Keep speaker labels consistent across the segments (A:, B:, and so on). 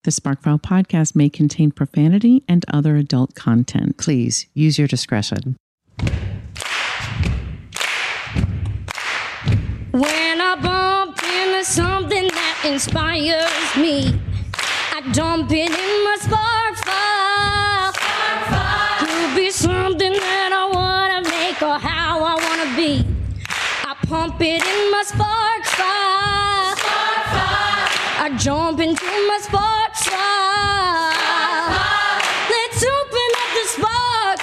A: The SparkFile podcast may contain profanity and other adult content.
B: Please use your discretion.
C: When I bump into something that inspires me, I dump it in my spark file. Could be something that I want to make or how I want to be. I pump it in my spark file. I jump into my spark file. Let's open up the spark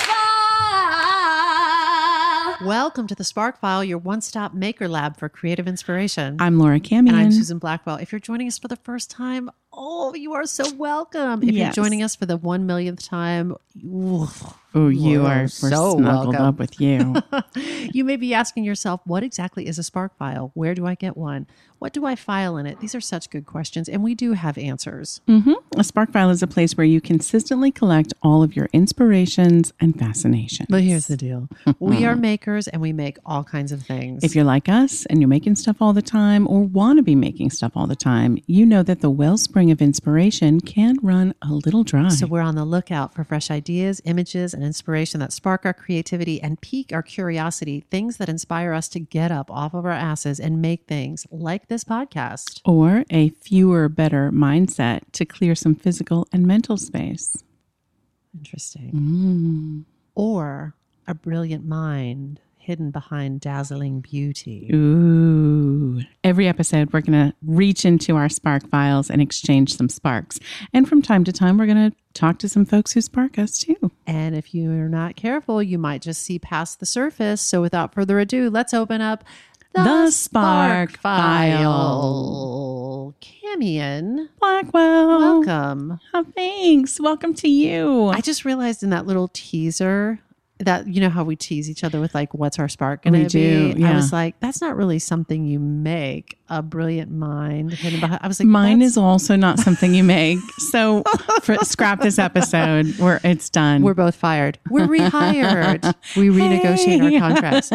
C: file.
B: Welcome to the Spark File, your one-stop maker lab for creative inspiration.
A: I'm Laura Camion.
B: And I'm Susan Blackwell. If you're joining us for the first time, you are so welcome. If you're joining us for the 1 millionth time,
A: you are so snuggled welcome. Up with you.
B: You may be asking yourself, what exactly is a Spark File? Where do I get one? What do I file in it? These are such good questions, and we do have answers.
A: A Spark File is a place where you consistently collect all of your inspirations and fascinations.
B: But here's the deal. We are makers, and we make all kinds of things.
A: If you're like us, and you're making stuff all the time, or want to be making stuff all the time, you know that the wellspring of inspiration can run a little dry.
B: So we're on the lookout for fresh ideas, images, and inspiration that spark our creativity and pique our curiosity, things that inspire us to get up off of our asses and make things like this podcast.
A: Or a fewer, better mindset to clear some physical and mental space.
B: Interesting. Or a brilliant mind hidden behind dazzling beauty.
A: Ooh. Every episode, we're going to reach into our Spark Files and exchange some sparks. And from time to time, we're going to talk to some folks who spark us too.
B: And if you're not careful, you might just see past the surface. So without further ado, let's open up the Spark File. Camion
A: Blackwell.
B: Welcome.
A: Oh, thanks. Welcome to you.
B: I just realized in that little teaser that, you know how we tease each other with like, what's our spark going to be?
A: Yeah.
B: I was like, that's not really something you make, a brilliant mind hidden behind. I was like,
A: mine is also not something you make. So scrap this episode where it's done.
B: We're both fired. We're rehired. We renegotiate our contracts.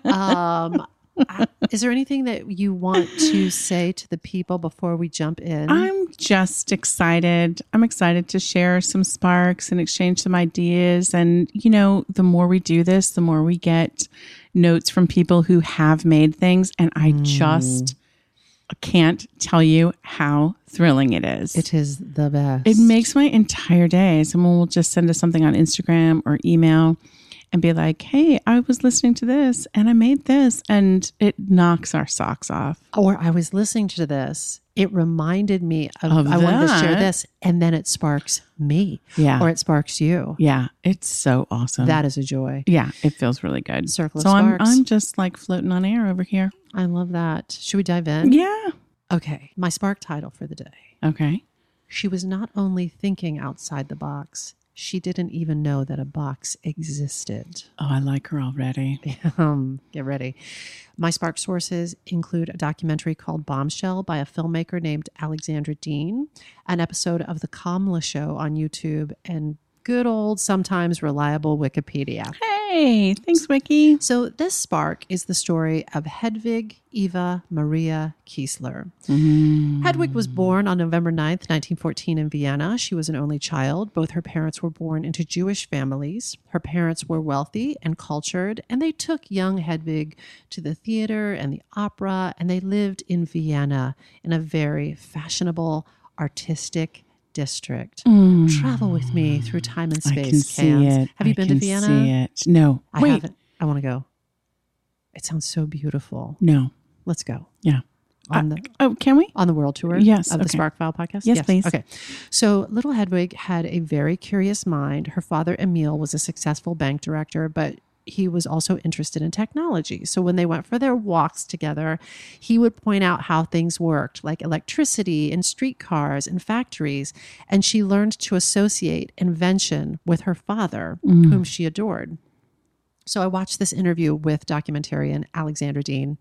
B: Is there anything that you want to say to the people before we jump in?
A: I'm just excited. I'm excited to share some sparks and exchange some ideas. And, you know, the more we do this, the more we get notes from people who have made things. And I just can't tell you how thrilling it is.
B: It is the best.
A: It makes my entire day. Someone will just send us something on Instagram or email and be like, hey, I was listening to this and I made this, and it knocks our socks off.
B: Or I was listening to this. It reminded me of I wanted to share this, and then it sparks me.
A: Yeah.
B: Or it sparks you.
A: Yeah. It's so awesome.
B: That is a joy.
A: Yeah. It feels really good.
B: Circle of
A: so
B: sparks.
A: I'm just like floating on air over here.
B: I love that. Should we dive in?
A: Yeah.
B: Okay. My spark title for the day.
A: Okay.
B: She was not only thinking outside the box, she didn't even know that a box existed.
A: Oh, I like her already.
B: Get ready. My spark sources include a documentary called Bombshell by a filmmaker named Alexandra Dean, an episode of The Kamala Show on YouTube, and good old, sometimes reliable Wikipedia.
A: Hey, thanks, Wiki.
B: So this spark is the story of Hedwig Eva Maria Kiesler. Hedwig was born on November 9th, 1914 in Vienna. She was an only child. Both her parents were born into Jewish families. Her parents were wealthy and cultured, and they took young Hedwig to the theater and the opera, and they lived in Vienna in a very fashionable, artistic district. Travel with me through time and space.
A: I can see it.
B: Have you been to Vienna?
A: See it. No.
B: I haven't. I want to go. It sounds so beautiful.
A: No.
B: Let's go.
A: Yeah.
B: Can
A: we?
B: On the world tour?
A: Yes.
B: Of the Spark File podcast?
A: Yes, please.
B: Okay. So little Hedwig had a very curious mind. Her father, Emil, was a successful bank director, but he was also interested in technology. So when they went for their walks together, he would point out how things worked, like electricity and streetcars and factories. And she learned to associate invention with her father, whom she adored. So I watched this interview with documentarian Alexandra Dean.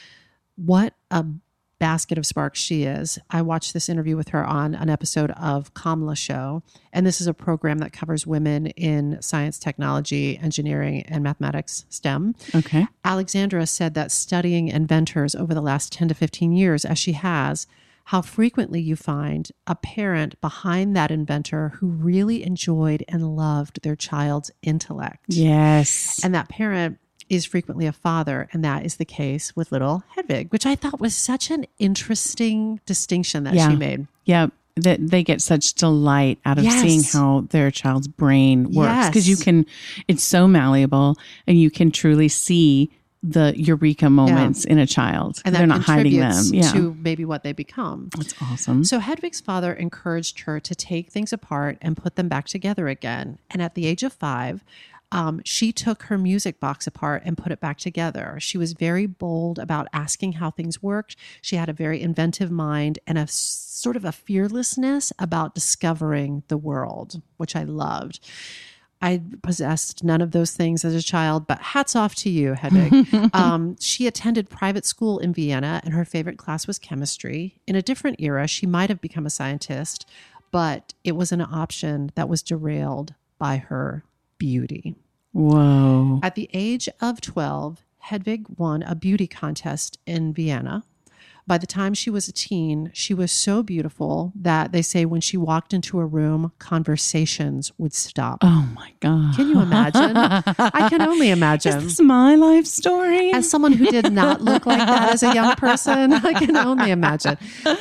B: What a basket of sparks she is. I watched this interview with her on an episode of Kamala Show. And this is a program that covers women in science, technology, engineering, and mathematics, STEM.
A: Okay.
B: Alexandra said that studying inventors over the last 10 to 15 years, as she has how frequently you find a parent behind that inventor who really enjoyed and loved their child's intellect.
A: Yes.
B: And that parent is frequently a father, and that is the case with little Hedwig, which I thought was such an interesting distinction that she made.
A: Yep. That they get such delight out of
B: Yes.
A: seeing how their child's brain works. Because
B: Yes.
A: it's so malleable, and you can truly see the eureka moments in a child.
B: And
A: they're
B: that
A: not hiding them.
B: contributes
A: Yeah.
B: to maybe what they become.
A: That's awesome.
B: So Hedwig's father encouraged her to take things apart and put them back together again. And at the age of 5, she took her music box apart and put it back together. She was very bold about asking how things worked. She had a very inventive mind and a sort of a fearlessness about discovering the world, which I loved. I possessed none of those things as a child, but hats off to you, Hedwig. She attended private school in Vienna, and her favorite class was chemistry. In a different era, she might have become a scientist, but it was an option that was derailed by her beauty.
A: Whoa.
B: At the age of 12, Hedwig won a beauty contest in Vienna. By the time she was a teen, she was so beautiful that they say when she walked into a room, conversations would stop.
A: Oh my God.
B: Can you imagine? I can only imagine.
A: Is this my life story?
B: As someone who did not look like that as a young person, I can only imagine.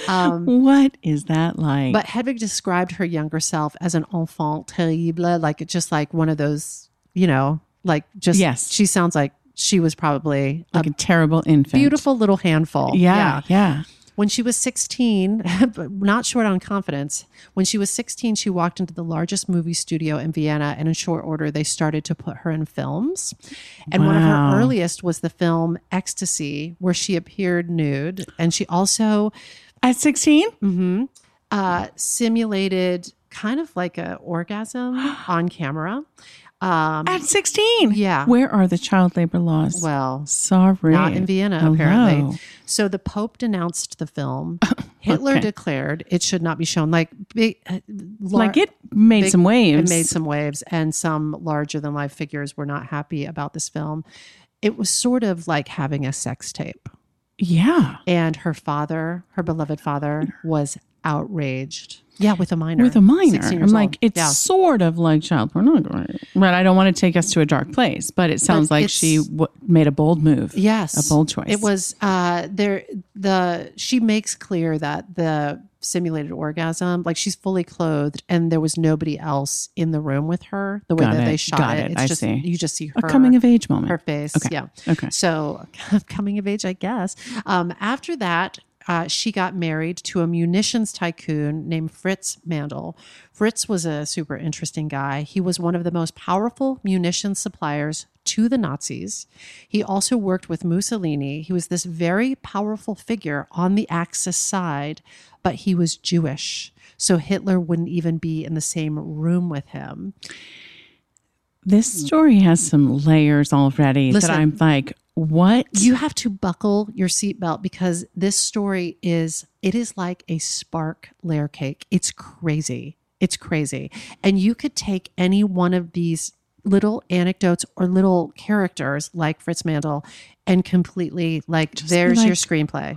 A: What is that like?
B: But Hedwig described her younger self as an enfant terrible, like just like one of those, like just,
A: Yes.
B: she sounds like she was probably
A: like a terrible infant.
B: beautiful little handful.
A: Yeah.
B: When she was 16, but not short on confidence, when she was 16, she walked into the largest movie studio in Vienna, and in short order, they started to put her in films. And one of
A: Wow.
B: her earliest was the film Ecstasy, where she appeared nude. And she also
A: At 16?
B: simulated kind of like an orgasm on camera.
A: At 16?
B: Yeah.
A: Where are the child labor laws?
B: Well,
A: Sorry.
B: not in Vienna,
A: Hello.
B: apparently. So the Pope denounced the film. Hitler
A: Okay.
B: declared it should not be shown. Like
A: Like it made some waves.
B: It made some waves, and some larger than life figures were not happy about this film. It was sort of like having a sex tape.
A: Yeah.
B: And her father, her beloved father, was outraged. Yeah, with a minor.
A: With a minor.
B: 16
A: I'm
B: years
A: like,
B: old.
A: it's
B: Yeah.
A: sort of like child pornography. But I don't want to take us to a dark place, but it sounds like she made a bold move.
B: Yes.
A: A bold choice.
B: It was she makes clear that the simulated orgasm, like she's fully clothed and there was nobody else in the room with her. The way
A: Got
B: that
A: it.
B: they shot
A: Got
B: it.
A: it.
B: It's
A: I
B: just
A: see.
B: you just see
A: a
B: her
A: coming of age moment.
B: her face.
A: Okay.
B: Yeah.
A: Okay.
B: So coming of age, I guess. After that, she got married to a munitions tycoon named Fritz Mandl. Fritz was a super interesting guy. He was one of the most powerful munitions suppliers to the Nazis. He also worked with Mussolini. He was this very powerful figure on the Axis side, but he was Jewish. So Hitler wouldn't even be in the same room with him.
A: This story has some layers already
B: Listen.
A: that I'm like, what?
B: You have to buckle your seatbelt because this story is like a spark layer cake. It's crazy. It's crazy. And you could take any one of these little anecdotes or little characters like Fritz Mandl and completely there's
A: like,
B: your screenplay.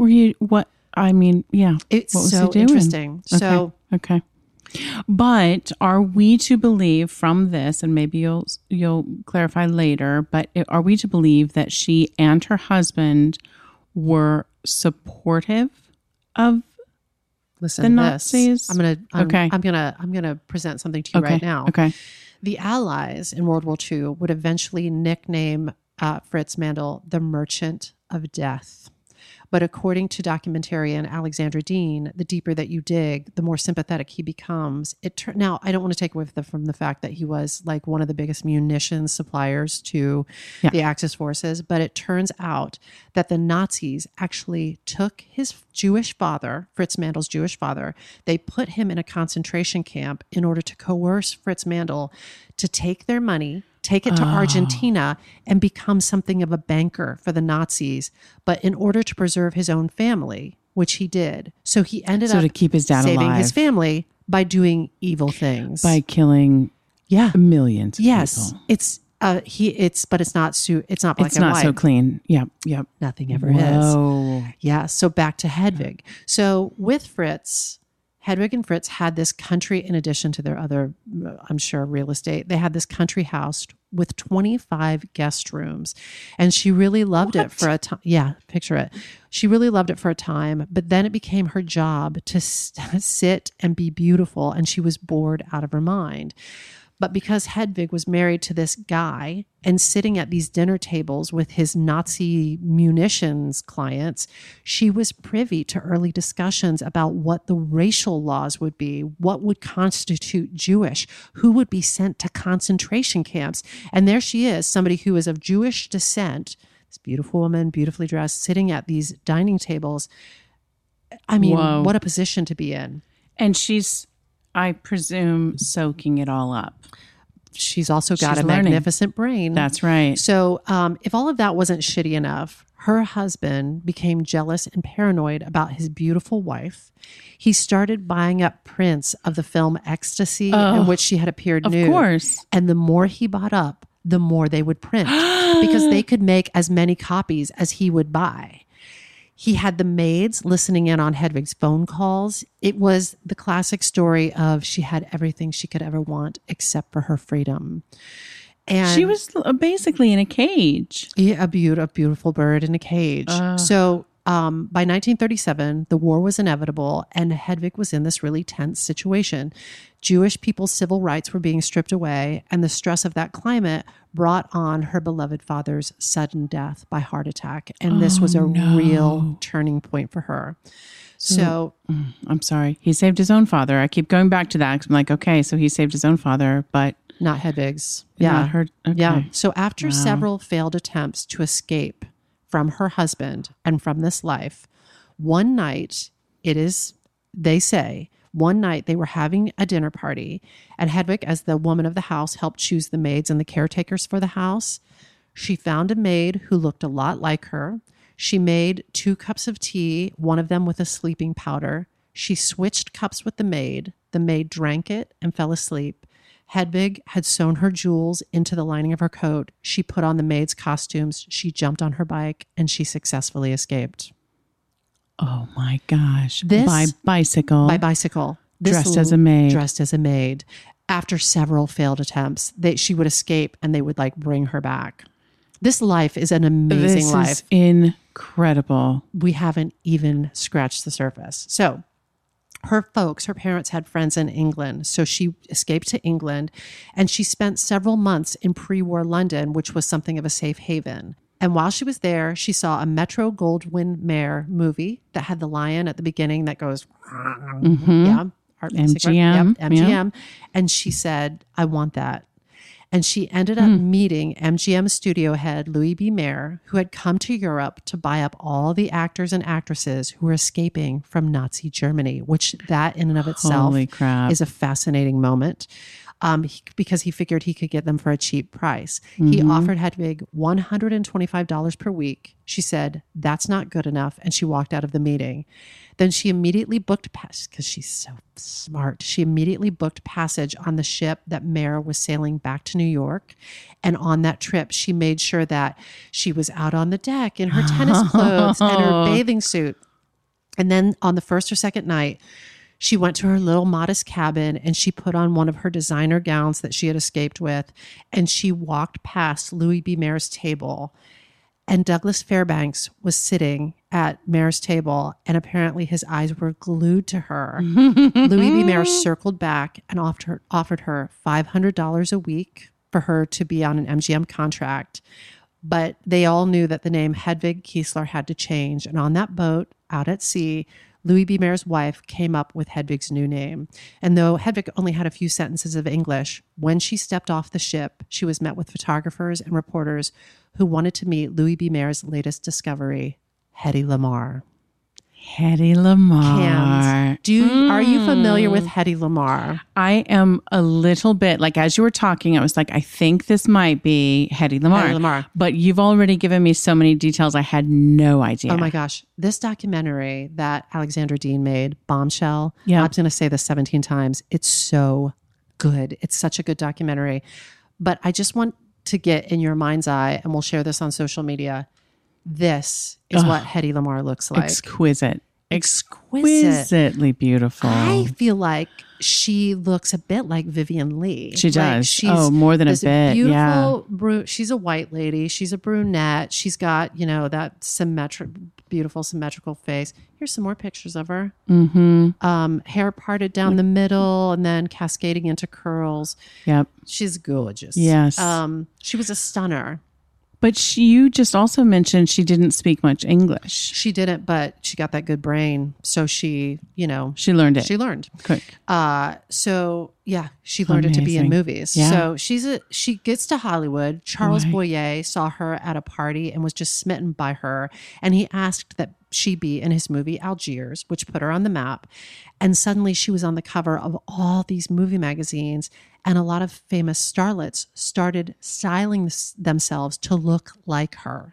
A: Yeah.
B: It's
A: what was
B: so
A: he doing?
B: interesting. So
A: Okay. But are we to believe from this, and maybe you'll clarify later, but are we to believe that she and her husband were supportive of
B: listen
A: the
B: to
A: Nazis?
B: this. I'm gonna present something to you right now.
A: Okay.
B: The Allies in World War II would eventually nickname Fritz Mandl the Merchant of Death. But according to documentarian Alexandra Dean, the deeper that you dig, the more sympathetic he becomes. Now, I don't want to take away from the fact that he was like one of the biggest munitions suppliers to the Axis forces, but it turns out that the Nazis actually took his Jewish father, Fritz Mandl's Jewish father, they put him in a concentration camp in order to coerce Fritz Mandl to take their money, take it to Argentina and become something of a banker for the Nazis, but in order to preserve his own family, which he did. So he ended up
A: to keep his dad
B: saving
A: alive.
B: his family by doing evil things.
A: By killing millions of people.
B: It's But it's not it's not black
A: It's
B: and
A: not
B: white.
A: so clean. Yep.
B: Nothing ever
A: Whoa.
B: is. Yeah. So back to Hedwig. So with Fritz, Hedwig and Fritz had this country, in addition to their other, I'm sure, real estate. They had this country house with 25 guest rooms. And she really loved it for a time. Yeah, picture it. She really loved it for a time. But then it became her job to sit and be beautiful. And she was bored out of her mind. But because Hedwig was married to this guy and sitting at these dinner tables with his Nazi munitions clients, she was privy to early discussions about what the racial laws would be, what would constitute Jewish, who would be sent to concentration camps. And there she is, somebody who is of Jewish descent, this beautiful woman, beautifully dressed, sitting at these dining tables. I mean,
A: Whoa.
B: What a position to be in.
A: And she's, I presume, soaking it all up.
B: She's also got
A: She's
B: a
A: learning.
B: magnificent brain.
A: That's right.
B: So if all of that wasn't shitty enough, her husband became jealous and paranoid about his beautiful wife. He started buying up prints of the film Ecstasy, in which she had appeared
A: Of
B: nude.
A: course.
B: And the more he bought up, the more they would print because they could make as many copies as he would buy. He had the maids listening in on Hedwig's phone calls. It was the classic story of she had everything she could ever want except for her freedom. And
A: She was basically in a cage.
B: yeah, a beautiful bird in a cage. So by 1937, the war was inevitable and Hedwig was in this really tense situation. Jewish people's civil rights were being stripped away, and the stress of that climate brought on her beloved father's sudden death by heart attack. And this was a real turning point for her. So
A: I'm sorry. He saved his own father. I keep going back to that 'cause I'm like, okay, so he saved his own father, but
B: not Hedwig's.
A: not her. Okay.
B: Yeah. So after several failed attempts to escape from her husband and from this life, one night, they say, one night they were having a dinner party, and Hedwig, as the woman of the house, helped choose the maids and the caretakers for the house. She found a maid who looked a lot like her. She made 2 cups of tea, one of them with a sleeping powder. She switched cups with the maid. The maid drank it and fell asleep. Hedwig had sewn her jewels into the lining of her coat. She put on the maid's costumes. She jumped on her bike and she successfully escaped.
A: Oh my gosh.
B: This-
A: by bicycle.
B: By bicycle.
A: Dressed as a maid.
B: Dressed as a maid. After several failed attempts, she would escape and they would bring her back. This life is an amazing
A: This
B: life.
A: is incredible.
B: We haven't even scratched the surface. So her parents had friends in England. So she escaped to England and she spent several months in pre-war London, which was something of a safe haven. And while she was there, she saw a Metro Goldwyn Mayer movie that had the lion at the beginning that goes, yeah,
A: MGM,
B: Yep, MGM. And she said, I want that. And she ended up meeting MGM studio head Louis B. Mayer, who had come to Europe to buy up all the actors and actresses who were escaping from Nazi Germany, which that in and of itself
A: Holy crap.
B: is a fascinating moment. Because he figured he could get them for a cheap price. He offered Hedwig $125 per week. She said, that's not good enough. And she walked out of the meeting. Then she immediately booked, because she's so smart, she immediately booked passage on the ship that Mayer was sailing back to New York. And on that trip, she made sure that she was out on the deck in her tennis clothes and her bathing suit. And then on the first or second night, she went to her little modest cabin and she put on one of her designer gowns that she had escaped with. And she walked past Louis B. Mayer's table. And Douglas Fairbanks was sitting at Mayer's table. And apparently his eyes were glued to her. Louis B. Mayer circled back and offered her $500 a week for her to be on an MGM contract. But they all knew that the name Hedwig Kiesler had to change. And on that boat out at sea, Louis B. Mayer's wife came up with Hedwig's new name. And though Hedwig only had a few sentences of English, when she stepped off the ship, she was met with photographers and reporters who wanted to meet Louis B. Mayer's latest discovery, Hedy Lamarr.
A: Hedy Lamarr.
B: Are you familiar with Hedy Lamarr?
A: I am a little bit, as you were talking, I was like, I think this might be Hedy Lamarr.
B: Hedy Lamarr.
A: But you've already given me so many details. I had no idea.
B: Oh my gosh. This documentary that Alexandra Dean made, Bombshell,
A: Yeah.
B: I'm going to say this 17 times. It's so good. It's such a good documentary. But I just want to get in your mind's eye, and we'll share this on social media, this is what Hedy Lamarr looks like.
A: Exquisite. Exquisitely beautiful.
B: I feel like she looks a bit like Vivian Leigh.
A: She does.
B: Like
A: more than a
B: this
A: bit.
B: Beautiful
A: Yeah.
B: She's a white lady. She's a brunette. She's got, that beautiful symmetrical face. Here's some more pictures of her.
A: Mm-hmm.
B: Hair parted down the middle and then cascading into curls.
A: Yep.
B: She's gorgeous.
A: Yes.
B: She was a stunner.
A: But you just also mentioned she didn't speak much English.
B: She didn't, but she got that good brain. So she,
A: she learned it.
B: She learned.
A: Quick.
B: So yeah, she learned it to be in movies.
A: Yeah.
B: So she gets to Hollywood. Charles Boyer saw her at a party and was just smitten by her. And he asked that she be in his movie Algiers, which put her on the map. And suddenly she was on the cover of all these movie magazines. And a lot of famous starlets started styling themselves to look like her.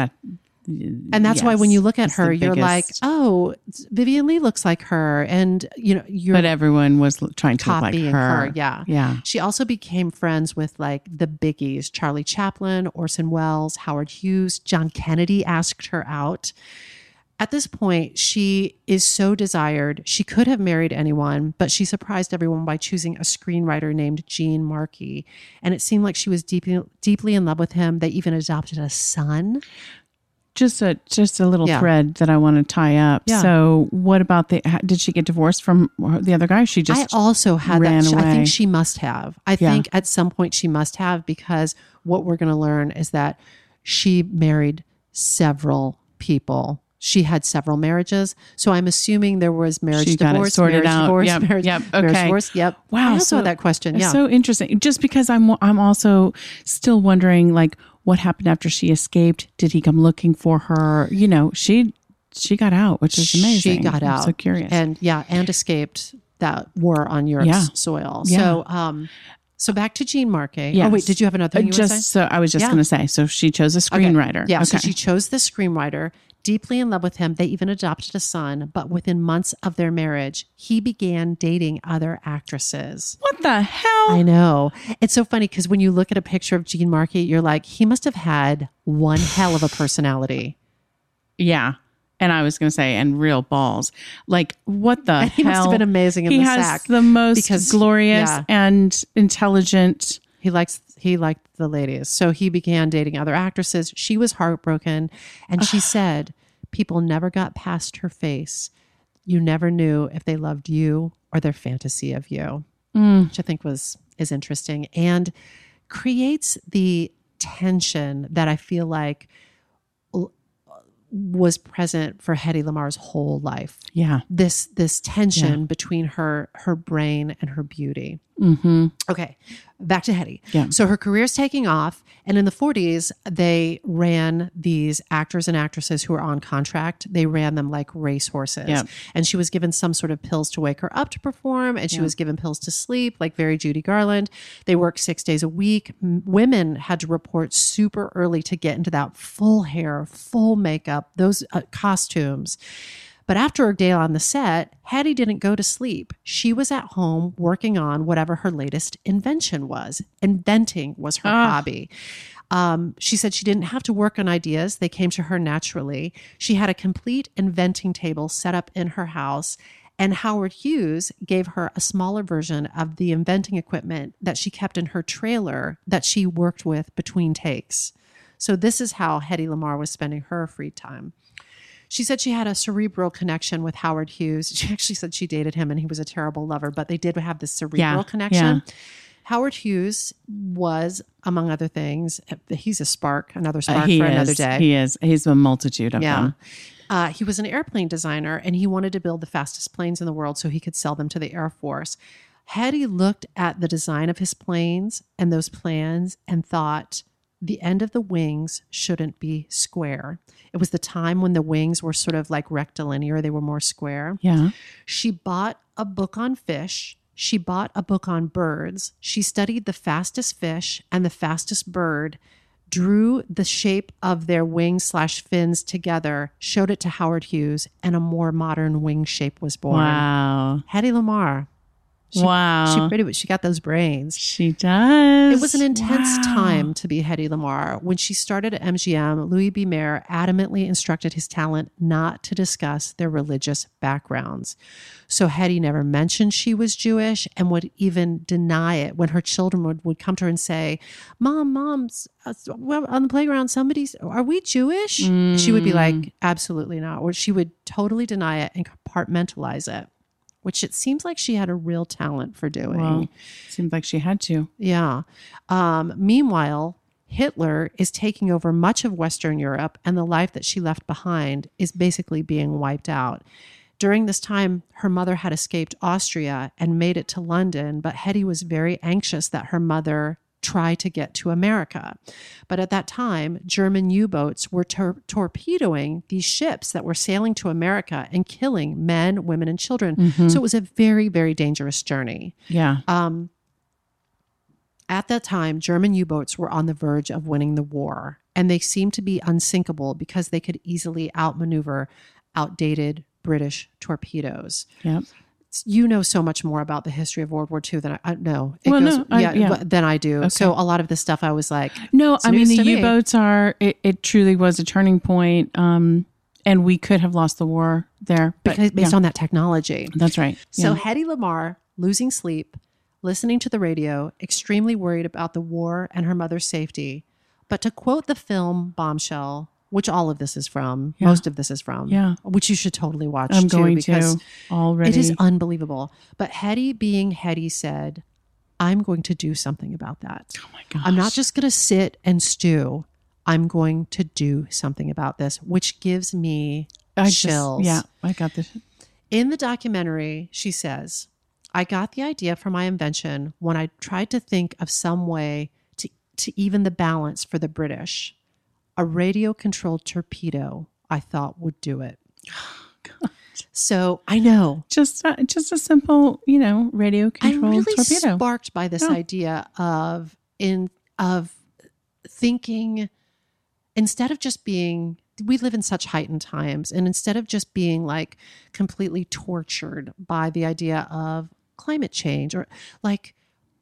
B: And that's why when you look at her, you're like, oh, Vivian Leigh looks like her. And,
A: but everyone was trying to look like
B: copying
A: her.
B: Yeah.
A: Yeah.
B: She also became friends with like the biggies, Charlie Chaplin, Orson Welles, Howard Hughes. John Kennedy asked her out. At this point, she is so desired. She could have married anyone, but she surprised everyone by choosing a screenwriter named Gene Markey. And it seemed like she was deeply in love with him. They even adopted a son.
A: Just a little thread that I want to tie up.
B: Yeah.
A: So what about did she get divorced from the other guy? She just
B: I also had
A: ran
B: that.
A: away.
B: I think she must have. I think at some point she must have, because what we're going to learn is that she married several people. She had several marriages. So I'm assuming there was marriage,
A: she
B: divorce,
A: got it sorted
B: marriage,
A: out.
B: divorce,
A: Yep.
B: marriage,
A: Yep.
B: marriage,
A: Okay.
B: divorce. Yep.
A: Wow.
B: I also had that question.
A: It's
B: Yeah.
A: so interesting. Just because I'm also still wondering, like, what happened after she escaped? Did he come looking for her? She got out, which is amazing.
B: She got out.
A: I'm so curious.
B: And escaped that war on Europe's soil.
A: Yeah.
B: So back to Gene Markey.
A: Yes.
B: Oh, wait, did you have another thing you were saying?
A: So I was just going to say, so she chose a screenwriter.
B: Okay. Yeah, so she chose the screenwriter, deeply in love with him. They even adopted a son, but within months of their marriage, he began dating other actresses.
A: What the hell?
B: I know. It's so funny because when you look at a picture of Gene Markey, you're like, he must have had one hell of a personality.
A: Yeah. And I was going to say, and real balls. Like, what the hell?
B: He must have been amazing in
A: he
B: the
A: has
B: sack.
A: the most glorious and intelligent.
B: He liked the ladies. So he began dating other actresses. She was heartbroken. And she said, people never got past her face. You never knew if they loved you or their fantasy of you, which I think is interesting and creates the tension that I feel like was present for Hedy Lamarr's whole life.
A: Yeah.
B: This tension between her brain and her beauty.
A: Mm-hmm.
B: Okay, back to Hedy.
A: Yeah.
B: So her career's taking off, and in the 40s, they ran these actors and actresses who were on contract. They ran them like racehorses.
A: Yep.
B: And she was given some sort of pills to wake her up to perform, and she was given pills to sleep, like very Judy Garland. They worked 6 days a week. Women had to report super early to get into that full hair, full makeup, those costumes. But after a day on the set, Hedy didn't go to sleep. She was at home working on whatever her latest invention was. Inventing was her hobby. She said she didn't have to work on ideas. They came to her naturally. She had a complete inventing table set up in her house. And Howard Hughes gave her a smaller version of the inventing equipment that she kept in her trailer that she worked with between takes. So this is how Hedy Lamarr was spending her free time. She said she had a cerebral connection with Howard Hughes. She actually said she dated him and he was a terrible lover, but they did have this cerebral connection. Yeah. Howard Hughes was, among other things, he's a spark, another spark for another day.
A: He is. He's a multitude of them.
B: He was an airplane designer and he wanted to build the fastest planes in the world so he could sell them to the Air Force. Hedy looked at the design of his planes and those plans and thought, the end of the wings shouldn't be square. It was the time when the wings were sort of like rectilinear. They were more square.
A: Yeah.
B: She bought a book on fish. She bought a book on birds. She studied the fastest fish and the fastest bird, drew the shape of their wings/fins together, showed it to Howard Hughes, and a more modern wing shape was born.
A: Wow.
B: Hedy Lamarr.
A: Wow.
B: She pretty, but she got those brains.
A: She does.
B: It was an intense
A: Wow.
B: time to be Hedy Lamarr. When she started at MGM, Louis B. Mayer adamantly instructed his talent not to discuss their religious backgrounds. So Hedy never mentioned she was Jewish and would even deny it when her children would come to her and say, Mom, on the playground, are we Jewish? She would be like, absolutely not. Or she would totally deny it and compartmentalize it, which it seems like she had a real talent for doing.
A: Well, seemed like she had to.
B: Yeah. Meanwhile, Hitler is taking over much of Western Europe, and the life that she left behind is basically being wiped out. During this time, her mother had escaped Austria and made it to London, but Hedy was very anxious that her mother try to get to America. But at that time, German U-boats were torpedoing these ships that were sailing to America and killing men, women, and children. So it was a very, very dangerous journey.
A: Yeah.
B: At that time, German U-boats were on the verge of winning the war, and they seemed to be unsinkable because they could easily outmaneuver outdated British torpedoes.
A: Yep.
B: You know so much more about the history of World War II than I know. Than I do.
A: Okay.
B: So a lot of this stuff I was like,
A: No,
B: it's
A: I mean,
B: news
A: the
B: to me.
A: U-boats it truly was a turning point, and we could have lost the war there. But
B: because based on that technology.
A: that's right.
B: So
A: Yeah.
B: Hedy Lamarr, losing sleep, listening to the radio, extremely worried about the war and her mother's safety. But to quote the film Bombshell, which all of this is from, most of this is from, which you should totally watch
A: I'm
B: too,
A: going
B: because
A: to already.
B: it is unbelievable. But Hedy, being Hedy, said, I'm going to do something about that.
A: Oh my gosh.
B: I'm not just going to sit and stew. I'm going to do something about this, which gives me chills.
A: I got this.
B: In the documentary, she says, I got the idea for my invention when I tried to think of some way to even the balance for the British. A radio-controlled torpedo, I thought, would do it. So I know.
A: Just a simple, radio controlled
B: I'm really
A: torpedo.
B: sparked by this idea of thinking, instead of just being, we live in such heightened times, and instead of just being like completely tortured by the idea of climate change, or like,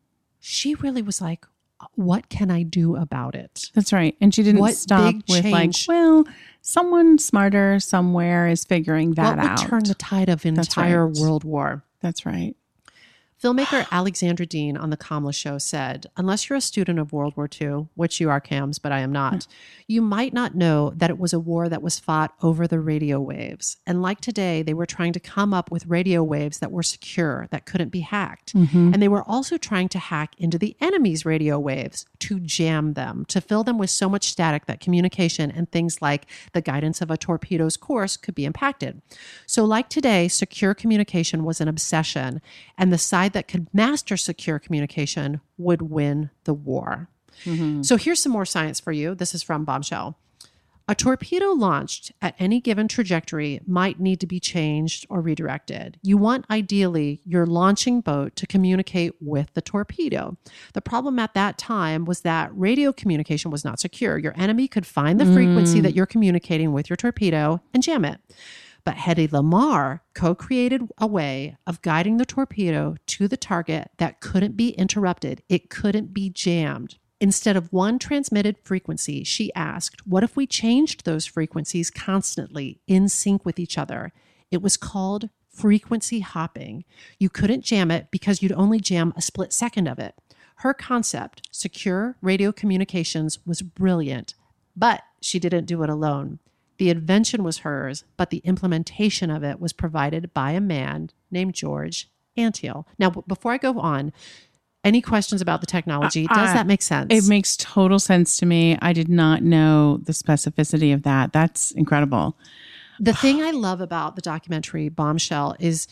B: she really was like, what can I do about it?
A: That's right. And she didn't
B: What
A: stop
B: big
A: with
B: change-
A: someone smarter somewhere is figuring that
B: What would
A: out.
B: turn the tide of an
A: That's
B: entire
A: right.
B: world war?
A: That's right.
B: Filmmaker Alexandra Dean on The Kamala Show said, unless you're a student of World War II, which you are, Cams, but I am not, you might not know that it was a war that was fought over the radio waves. And like today, they were trying to come up with radio waves that were secure, that couldn't be hacked. And they were also trying to hack into the enemy's radio waves to jam them, to fill them with so much static that communication and things like the guidance of a torpedo's course could be impacted. So like today, secure communication was an obsession, and the side that could master secure communication would win the war. So here's some more science for you. This is from Bombshell. A torpedo launched at any given trajectory might need to be changed or redirected. You want, ideally, your launching boat to communicate with the torpedo. The problem at that time was that radio communication was not secure. Your enemy could find the frequency that you're communicating with your torpedo and jam it. But Hedy Lamarr co-created a way of guiding the torpedo to the target that couldn't be interrupted. It couldn't be jammed. Instead of one transmitted frequency, she asked, what if we changed those frequencies constantly in sync with each other? It was called frequency hopping. You couldn't jam it because you'd only jam a split second of it. Her concept, secure radio communications, was brilliant, but she didn't do it alone. The invention was hers, but the implementation of it was provided by a man named George Antheil. Now, before I go on, any questions about the technology? Does that make sense?
A: It makes total sense to me. I did not know the specificity of that. That's incredible.
B: The thing I love about the documentary Bombshell is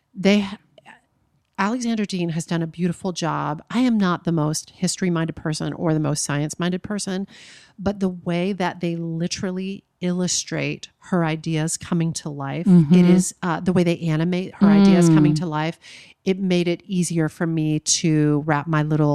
B: Alexandra Dean has done a beautiful job. I am not the most history-minded person or the most science-minded person, but the way that they literally illustrate her ideas coming to life, it is the way they animate her ideas coming to life. It made it easier for me to wrap my little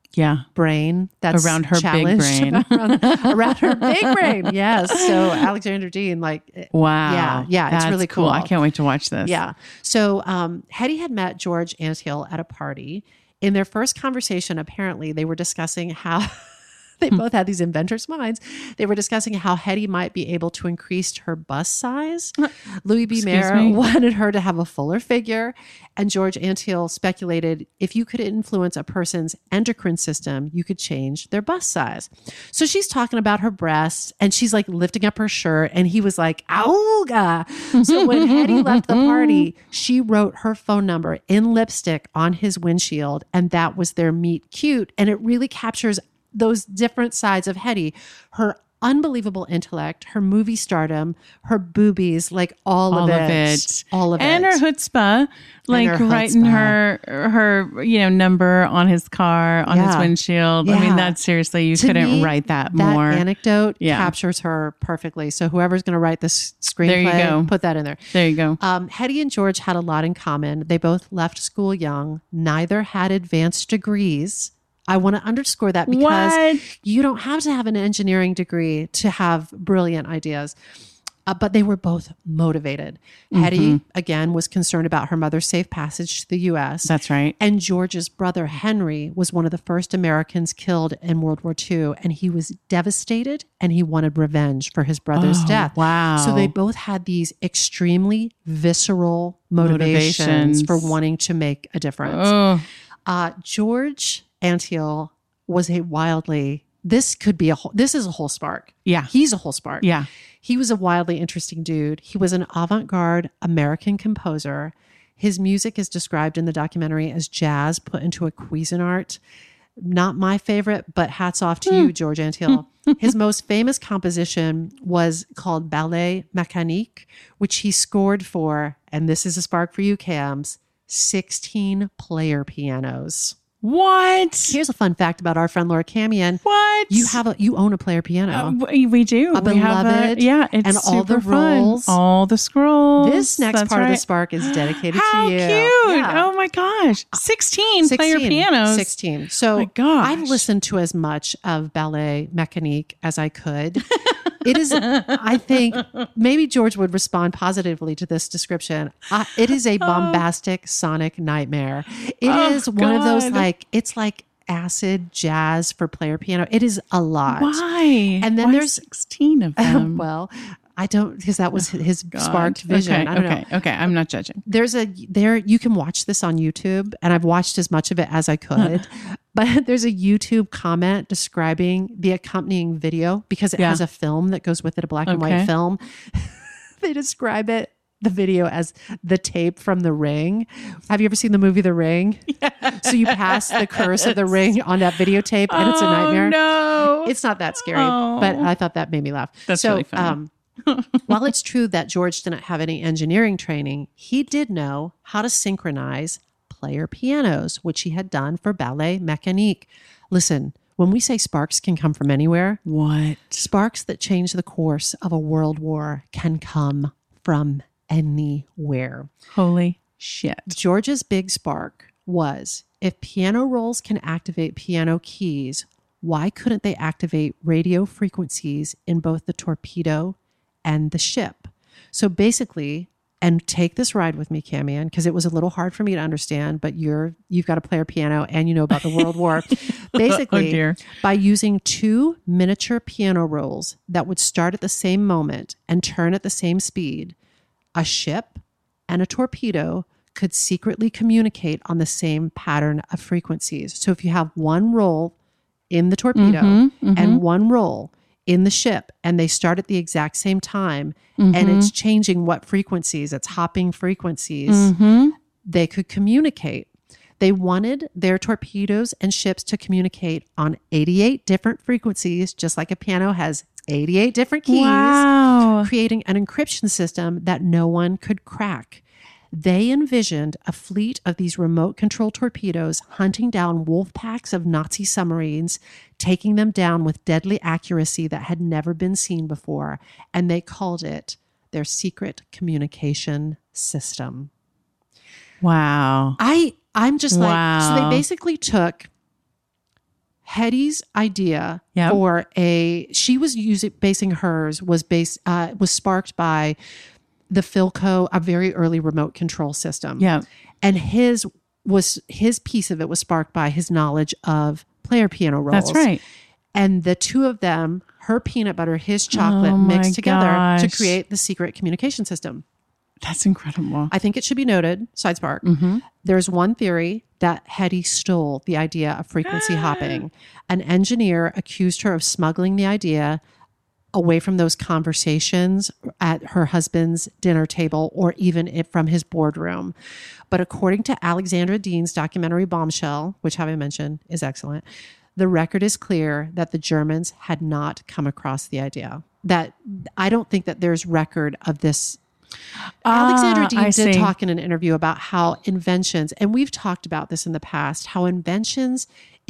A: Yeah.
B: brain that's
A: Around her big
B: challenged.
A: brain.
B: around her big brain. Yes. So Alexander Dean, like,
A: Wow.
B: yeah, it's
A: That's
B: really cool.
A: I can't wait to watch this.
B: Yeah. So Hetty had met George Anthill at a party. In their first conversation, apparently, they were discussing how they both had these inventors' minds. They were discussing how Hetty might be able to increase her bust size. Louis B. Mayer wanted her to have a fuller figure. And George Anthill speculated if you could influence a person's endocrine system, you could change their bust size. So she's talking about her breasts and she's like lifting up her shirt. And he was like, "Auga." So when Hetty left the party, she wrote her phone number in lipstick on his windshield. And that was their meet cute. And it really captures those different sides of Hetty, her unbelievable intellect, her movie stardom, her boobies, like all of it.
A: And her chutzpah, like writing her number on his car, on his windshield. Yeah. I mean, that's seriously, you couldn't write that more.
B: That anecdote captures her perfectly. So whoever's going to write this screenplay, put that in there.
A: There you go.
B: Hetty and George had a lot in common. They both left school young. Neither had advanced degrees. I want to underscore that because you don't have to have an engineering degree to have brilliant ideas. But they were both motivated. Hetty, again, was concerned about her mother's safe passage to the U.S.
A: That's right.
B: And George's brother, Henry, was one of the first Americans killed in World War II. And he was devastated and he wanted revenge for his brother's death.
A: Wow.
B: So they both had these extremely visceral motivations for wanting to make a difference. George Anthill was a wildly, this is a whole spark.
A: Yeah.
B: He's a whole spark.
A: Yeah.
B: He was a wildly interesting dude. He was an avant-garde American composer. His music is described in the documentary as jazz put into a Cuisinart. Not my favorite, but hats off to you, George Anthill. His most famous composition was called Ballet Mécanique, which he scored for, and this is a spark for you, Cams, 16 player pianos.
A: What?
B: Here's a fun fact about our friend Laura Camion.
A: What?
B: You own a player piano.
A: We do.
B: A beloved.
A: It's
B: and all the rolls.
A: All the scrolls.
B: This next part of the spark is dedicated to you.
A: How cute. Yeah. Oh my gosh. 16 player pianos.
B: 16. So
A: my gosh.
B: I've listened to as much of Ballet Mécanique as I could. It is, I think, maybe George would respond positively to this description. It is a bombastic sonic nightmare. It is one of those, like, it's like acid jazz for player piano. It is a lot.
A: Why?
B: And then there's
A: 16 of them.
B: Well, I don't, because that was his sparked vision. I don't know.
A: Okay. I'm not judging.
B: You can watch this on YouTube, and I've watched as much of it as I could. But there's a YouTube comment describing the accompanying video because it has a film that goes with it, a black and white film. They describe the video as the tape from The Ring. Have you ever seen the movie The Ring? Yes. So you pass the curse of the ring on that videotape and it's a nightmare.
A: No.
B: It's not that scary, but I thought that made me laugh.
A: That's really funny.
B: While it's true that George didn't have any engineering training, he did know how to synchronize player pianos, which he had done for Ballet Mécanique. Listen, when we say sparks can come from anywhere,
A: what?
B: Sparks that change the course of a world war can come from anywhere.
A: Holy shit.
B: George's big spark was, if piano rolls can activate piano keys, why couldn't they activate radio frequencies in both the torpedo and the ship? So basically, and take this ride with me, Camion, because it was a little hard for me to understand, but you've got to play a piano and you know about the World War. Basically, by using two miniature piano rolls that would start at the same moment and turn at the same speed, a ship and a torpedo could secretly communicate on the same pattern of frequencies. So if you have one roll in the torpedo and one roll in the ship, and they start at the exact same time, and it's changing what frequencies, it's hopping frequencies, they could communicate. They wanted their torpedoes and ships to communicate on 88 different frequencies, just like a piano has 88 different keys, creating an encryption system that no one could crack. They envisioned a fleet of these remote control torpedoes hunting down wolf packs of Nazi submarines, taking them down with deadly accuracy that had never been seen before. And they called it their secret communication system.
A: Wow.
B: I'm just like, so they basically took Hetty's idea
A: Yep.
B: for she was basing hers was sparked by the Philco, a very early remote control system.
A: Yeah.
B: And his piece of it was sparked by his knowledge of player piano rolls.
A: That's right.
B: And the two of them, her peanut butter, his chocolate,
A: Oh my
B: mixed together to
A: gosh.
B: create the secret communication system.
A: That's incredible.
B: I think it should be noted, side spark, there's one theory that Hetty stole the idea of frequency hopping. An engineer accused her of smuggling the idea away from those conversations at her husband's dinner table or even from his boardroom. But according to Alexandra Dean's documentary Bombshell, which, have I mentioned, is excellent, the record is clear that the Germans had not come across the idea. That I don't think that there's record of this. Alexandra Dean did talk in an interview about how inventions, and we've talked about this in the past, how inventions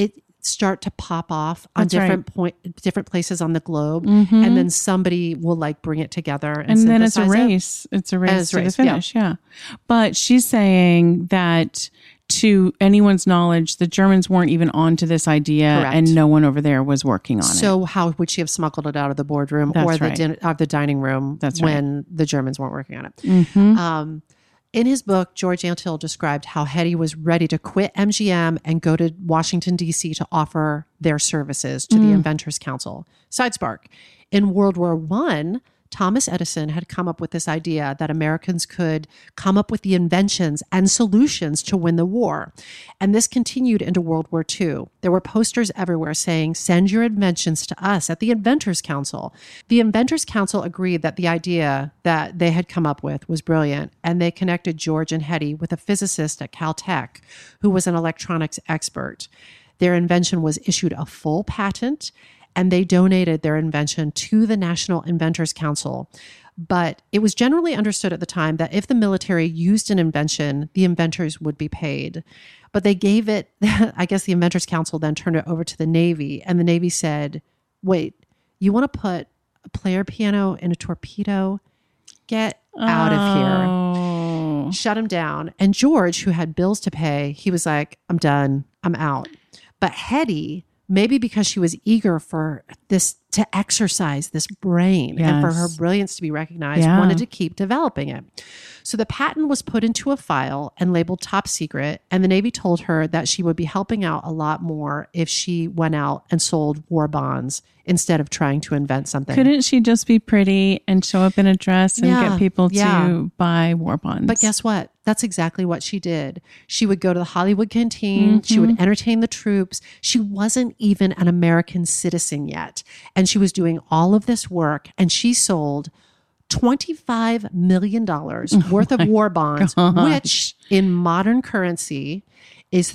B: start to pop off on different places on the globe, and then somebody will like bring it together and
A: then it's a
B: synthesize
A: race. It's a race to the
B: race,
A: finish. Yeah. But she's saying that to anyone's knowledge, the Germans weren't even onto this idea,
B: Correct.
A: and no one over there was working on it.
B: So how would she have smuggled it out of the boardroom
A: That's
B: or
A: right.
B: the dining room
A: That's
B: when the Germans weren't working on it? In his book, George Antill described how Hetty was ready to quit MGM and go to Washington, D.C. to offer their services to the Inventors Council. Side spark. In World War I, Thomas Edison had come up with this idea that Americans could come up with the inventions and solutions to win the war. And this continued into World War II. There were posters everywhere saying, "Send your inventions to us at the Inventors Council." The Inventors Council agreed that the idea that they had come up with was brilliant, and they connected George and Hetty with a physicist at Caltech who was an electronics expert. Their invention was issued a full patent, and they donated their invention to the National Inventors Council. But it was generally understood at the time that if the military used an invention, the inventors would be paid. But they gave it, I guess the Inventors Council then turned it over to the Navy, and the Navy said, "Wait, you want to put a player piano in a torpedo? Get out of here." Shut him down. And George, who had bills to pay, he was like, "I'm done. I'm out." But Hetty, maybe because she was eager for this to exercise this brain and for her brilliance to be recognized, wanted to keep developing it. So the patent was put into a file and labeled top secret. And the Navy told her that she would be helping out a lot more if she went out and sold war bonds instead of trying to invent something.
A: Couldn't she just be pretty and show up in a dress and get people to buy war bonds?
B: But guess what? That's exactly what she did. She would go to the Hollywood Canteen. She would entertain the troops. She wasn't even an American citizen yet. And she was doing all of this work, and she sold $25 million worth of war bonds, which in modern currency is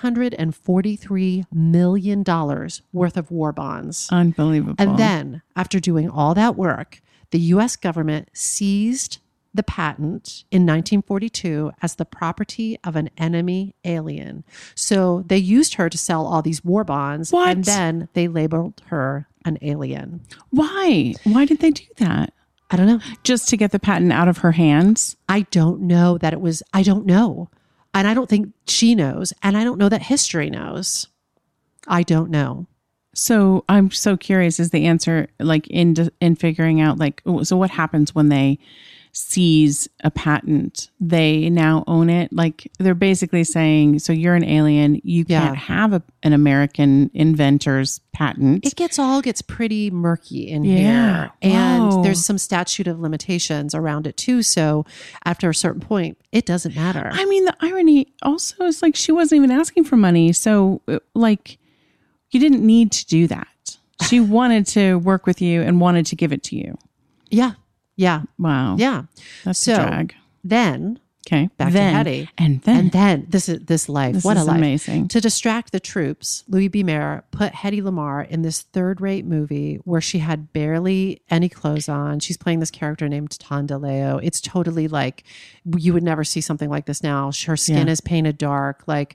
B: $343 million worth of war bonds.
A: Unbelievable.
B: And then after doing all that work, the U.S. government seized the patent in 1942 as the property of an enemy alien. So they used her to sell all these war bonds, and then they labeled her an alien.
A: Why? Why did they do that?
B: I don't know.
A: Just to get the patent out of her hands?
B: I don't know that it was, I don't know. And I don't think she knows. And I don't know that history knows. I don't know.
A: So I'm so curious, is the answer like in figuring out like, so what happens when they seize a patent? They now own it. Like they're basically saying, so you're an alien. You can't have an American inventor's patent.
B: It gets pretty murky in here. And there's some statute of limitations around it too. So after a certain point, it doesn't matter.
A: I mean, the irony also is like, she wasn't even asking for money. So like, you didn't need to do that. She wanted to work with you and wanted to give it to you.
B: Yeah. Yeah.
A: Wow.
B: Yeah.
A: That's a drag.
B: Then,
A: back
B: to Hetty.
A: And then
B: this life.
A: This
B: what
A: is
B: a life.
A: Amazing.
B: To distract the troops, Louis B. Mayer put Hetty Lamar in this third-rate movie where she had barely any clothes on. She's playing this character named Tondaleo. It's totally like, you would never see something like this now. Her skin is painted dark, like,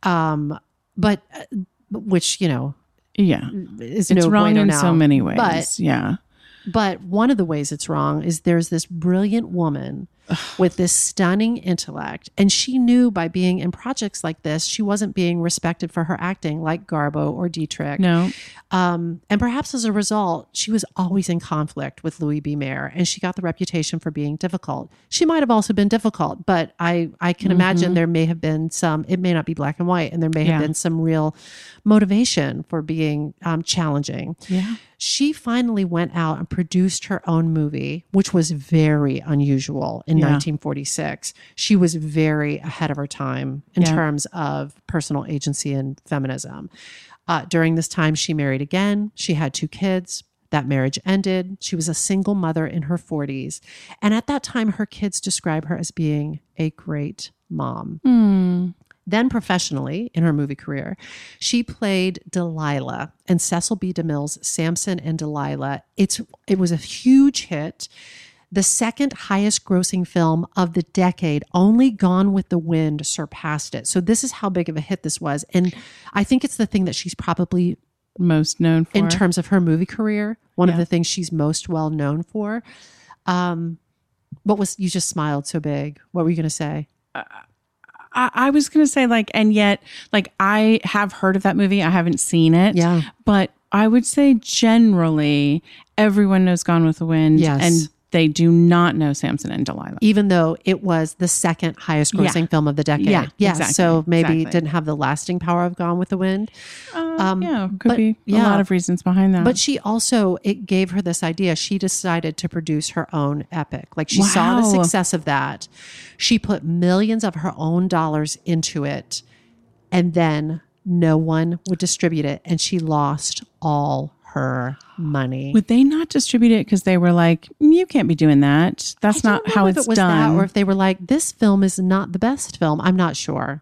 B: but which, you know, is
A: it's
B: no
A: wrong
B: bueno
A: in
B: now.
A: so many ways.
B: But one of the ways it's wrong is there's this brilliant woman with this stunning intellect. And she knew by being in projects like this, she wasn't being respected for her acting like Garbo or Dietrich.
A: No.
B: And perhaps as a result, she was always in conflict with Louis B. Mayer, and she got the reputation for being difficult. She might have also been difficult, but I can imagine there may have been some, it may not be black and white, and there may have been some real motivation for being challenging.
A: Yeah.
B: She finally went out and produced her own movie, which was very unusual in 1946. She was very ahead of her time in terms of personal agency and feminism. During this time, she married again. She had 2 kids. That marriage ended. She was a single mother in her 40s. And at that time, her kids describe her as being a great mom. Then professionally, in her movie career, she played Delilah in Cecil B. DeMille's Samson and Delilah. It was a huge hit. The second highest grossing film of the decade, only Gone with the Wind surpassed it. So this is how big of a hit this was. And I think it's the thing that she's probably
A: most known for.
B: In terms of her movie career, one of the things she's most well known for. You just smiled so big. What were you going to say?
A: I was going to say and yet I have heard of that movie. I haven't seen it.
B: Yeah.
A: But I would say generally everyone knows Gone with the Wind.
B: Yes.
A: And they do not know Samson and Delilah.
B: Even though it was the second highest grossing film of the decade.
A: Yeah, exactly.
B: So maybe it didn't have the lasting power of Gone with the Wind.
A: Could be a lot of reasons behind that.
B: But she also, it gave her this idea. She decided to produce her own epic. She saw the success of that. She put millions of her own dollars into it, and then no one would distribute it. And she lost all her money.
A: Would they not distribute it because they were like, you can't be doing that? That's not how it's done.
B: That, or if they were like, this film is not the best film. I'm not sure.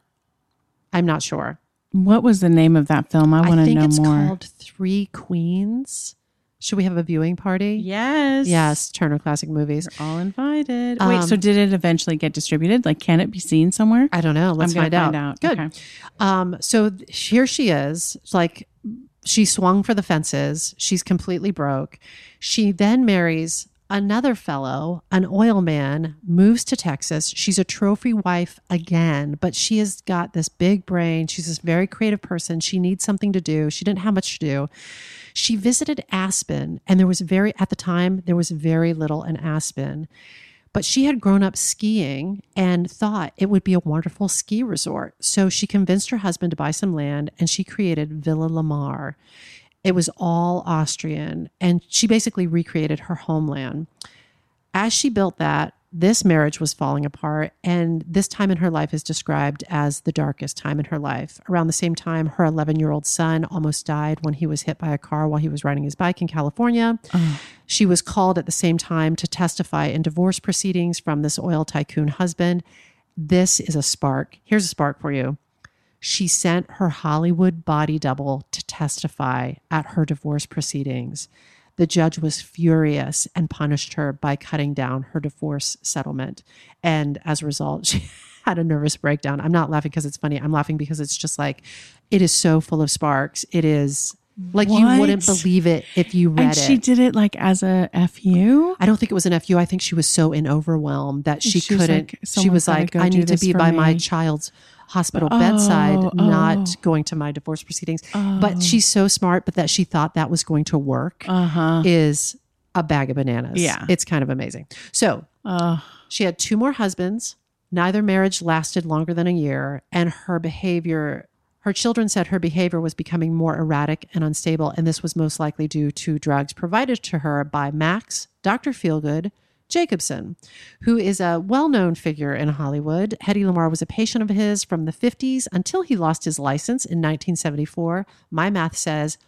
A: What was the name of that film? I want to know more.
B: I think it's called 3 Queens. Should we have a viewing party?
A: Yes.
B: Yes. Turner Classic Movies.
A: We're all invited. Wait, so did it eventually get distributed? Can it be seen somewhere?
B: I don't know. Let's find out. Good.
A: Okay.
B: So here she is. She swung for the fences. She's completely broke. She then marries another fellow, an oil man, moves to Texas. She's a trophy wife again, but she has got this big brain. She's this very creative person. She needs something to do. She didn't have much to do. She visited Aspen, and at the time, there was very little in Aspen. But she had grown up skiing and thought it would be a wonderful ski resort. So she convinced her husband to buy some land, and she created Villa Lamar. It was all Austrian, and she basically recreated her homeland. As she built that, this marriage was falling apart, and this time in her life is described as the darkest time in her life. Around the same time, her 11-year-old son almost died when he was hit by a car while he was riding his bike in California. She was called at the same time to testify in divorce proceedings from this oil tycoon husband. This is a spark. Here's a spark for you. She sent her Hollywood body double to testify at her divorce proceedings. The judge was furious and punished her by cutting down her divorce settlement. And as a result, she had a nervous breakdown. I'm not laughing because it's funny. I'm laughing because it's just it is so full of sparks. It is you wouldn't believe it if you read it.
A: And she did it as a FU?
B: I don't think it was an FU. I think she was so in overwhelm that she couldn't. She was like, I need to be by my child's hospital bedside, not going to my divorce proceedings. But she's so smart, but that she thought that was going to work is a bag of bananas.
A: Yeah.
B: It's kind of amazing. So she had 2 more husbands. Neither marriage lasted longer than a year. And her children said her behavior was becoming more erratic and unstable. And this was most likely due to drugs provided to her by Max, Dr. Feelgood, Jacobson, who is a well-known figure in Hollywood. Hedy Lamarr was a patient of his from the 50s until he lost his license in 1974. My math says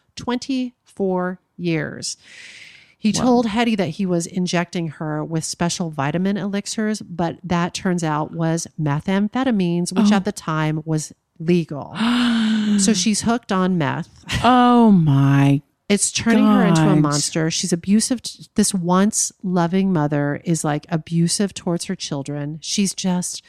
B: 24 years. He told Hedy that he was injecting her with special vitamin elixirs, but that turns out was methamphetamines, which at the time was legal. So she's hooked on meth.
A: Oh my
B: It's turning her into a monster. She's abusive. This once loving mother is abusive towards her children. She's just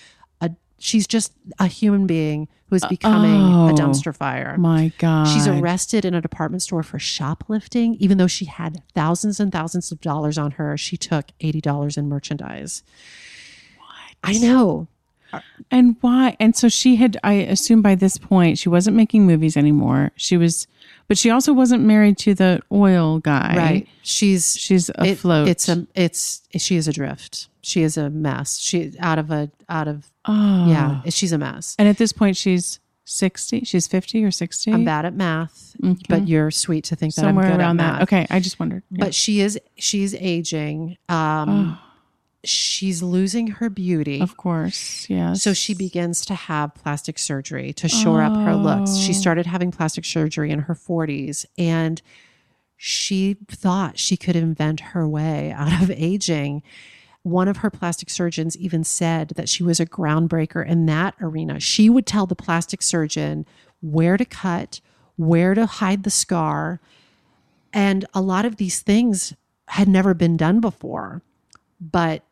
B: a human being who is becoming a dumpster fire.
A: My God.
B: She's arrested in a department store for shoplifting. Even though she had thousands and thousands of dollars on her, she took $80 in merchandise. I know.
A: And why? And so she had, I assume by this point, she wasn't making movies anymore. But she also wasn't married to the oil guy.
B: Right.
A: She's afloat.
B: She is adrift. She is a mess. She's a mess.
A: And at this point, she's 60. She's 50 or 60.
B: I'm bad at math, but you're sweet to think that
A: Somewhere
B: I'm good
A: around
B: at
A: that.
B: math.
A: Okay. I just wondered. Yeah.
B: But she's aging. She's losing her beauty.
A: Of course. Yes.
B: So she begins to have plastic surgery to shore up her looks. She started having plastic surgery in her 40s, and she thought she could invent her way out of aging. One of her plastic surgeons even said that she was a groundbreaker in that arena. She would tell the plastic surgeon where to cut, where to hide the scar. And a lot of these things had never been done before, but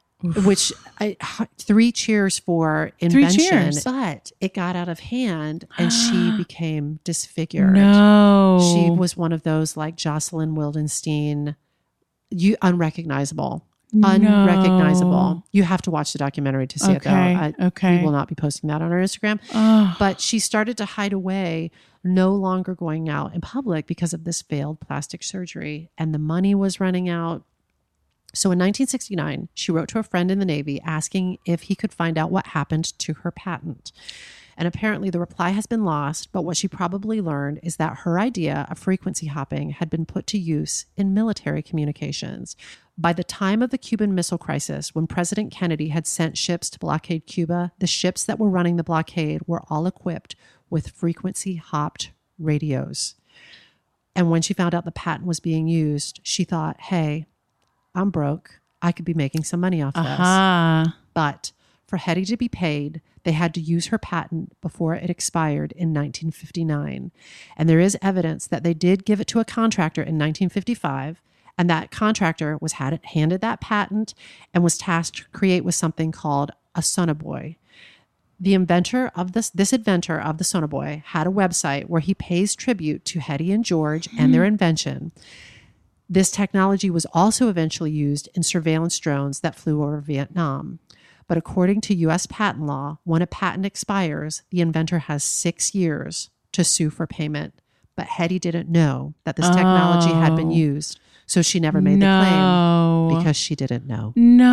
B: three cheers for invention,
A: 3 cheers.
B: But it got out of hand and she became disfigured.
A: No.
B: She was one of those like Jocelyn Wildenstein, unrecognizable. Unrecognizable. You have to watch the documentary to see it though. We will not be posting that on our Instagram. But she started to hide away, no longer going out in public because of this failed plastic surgery, and the money was running out. So in 1969, she wrote to a friend in the Navy asking if he could find out what happened to her patent. And apparently the reply has been lost, but what she probably learned is that her idea of frequency hopping had been put to use in military communications. By the time of the Cuban Missile Crisis, when President Kennedy had sent ships to blockade Cuba, the ships that were running the blockade were all equipped with frequency hopped radios. And when she found out the patent was being used, she thought, hey, I'm broke. I could be making some money off this. But for Hetty to be paid, they had to use her patent before it expired in 1959. And there is evidence that they did give it to a contractor in 1955. And that contractor was handed that patent and was tasked to create with something called a sonobuoy. The inventor of this inventor of the sonobuoy had a website where he pays tribute to Hetty and George and their invention. This technology was also eventually used in surveillance drones that flew over Vietnam. But according to U.S. patent law, when a patent expires, the inventor has 6 years to sue for payment. But Hetty didn't know that this technology had been used, so she never made the claim because she didn't know.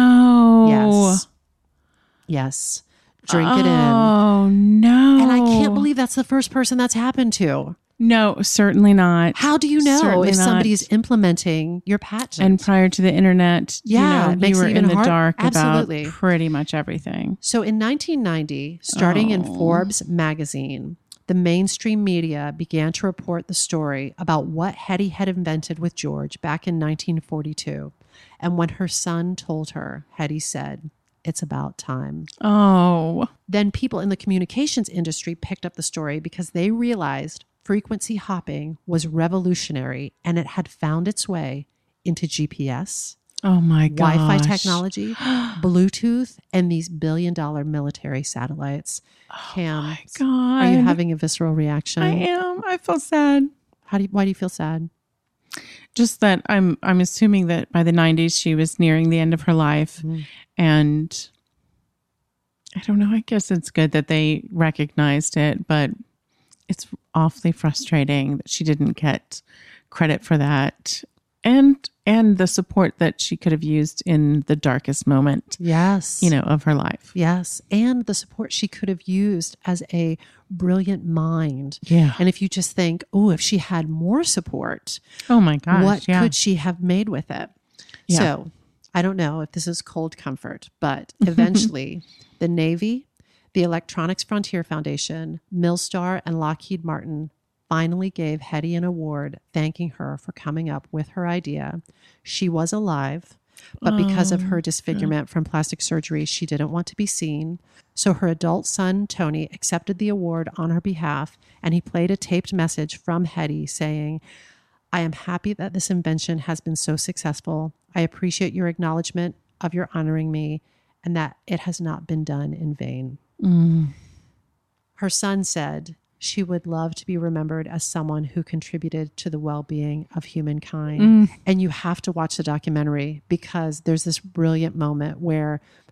A: No.
B: Yes. Drink it in.
A: Oh, no.
B: And I can't believe that's the first person that's happened to.
A: No, certainly not.
B: How do you know
A: Certainly
B: if
A: not.
B: somebody's implementing your patent?
A: And prior to the internet,
B: it
A: you
B: makes
A: were
B: it even
A: in the
B: hard.
A: dark
B: Absolutely.
A: about pretty much everything.
B: So in 1990, starting in Forbes magazine, the mainstream media began to report the story about what Hetty had invented with George back in 1942. And when her son told her, Hetty said, "It's about time."
A: Oh.
B: Then people in the communications industry picked up the story because they realized frequency hopping was revolutionary and it had found its way into GPS,
A: Oh my gosh.
B: Wi-Fi technology, Bluetooth, and these billion-dollar military satellites. Cam,
A: My God.
B: are you having a visceral reaction?
A: I am. I feel sad.
B: Why do you feel sad?
A: Just that I'm assuming that by the 90s she was nearing the end of her life. And I don't know, I guess it's good that they recognized it, but it's awfully frustrating that she didn't get credit for that. And the support that she could have used in the darkest moment,
B: Yes.
A: of her life.
B: Yes. And the support she could have used as a brilliant mind.
A: Yeah.
B: And if you just think, if she had more support,
A: Oh my gosh.
B: what
A: yeah.
B: could she have made with it?
A: Yeah.
B: So I don't know if this is cold comfort, but eventually the Navy, the Electronics Frontier Foundation, Millstar, and Lockheed Martin finally gave Hetty an award thanking her for coming up with her idea. She was alive, but because of her disfigurement from plastic surgery, she didn't want to be seen. So her adult son, Tony, accepted the award on her behalf, and he played a taped message from Hetty saying, "I am happy that this invention has been so successful. I appreciate your acknowledgement of your honoring me and that it has not been done in vain." Her son said she would love to be remembered as someone who contributed to the well-being of humankind. And you have to watch the documentary because there's this brilliant moment where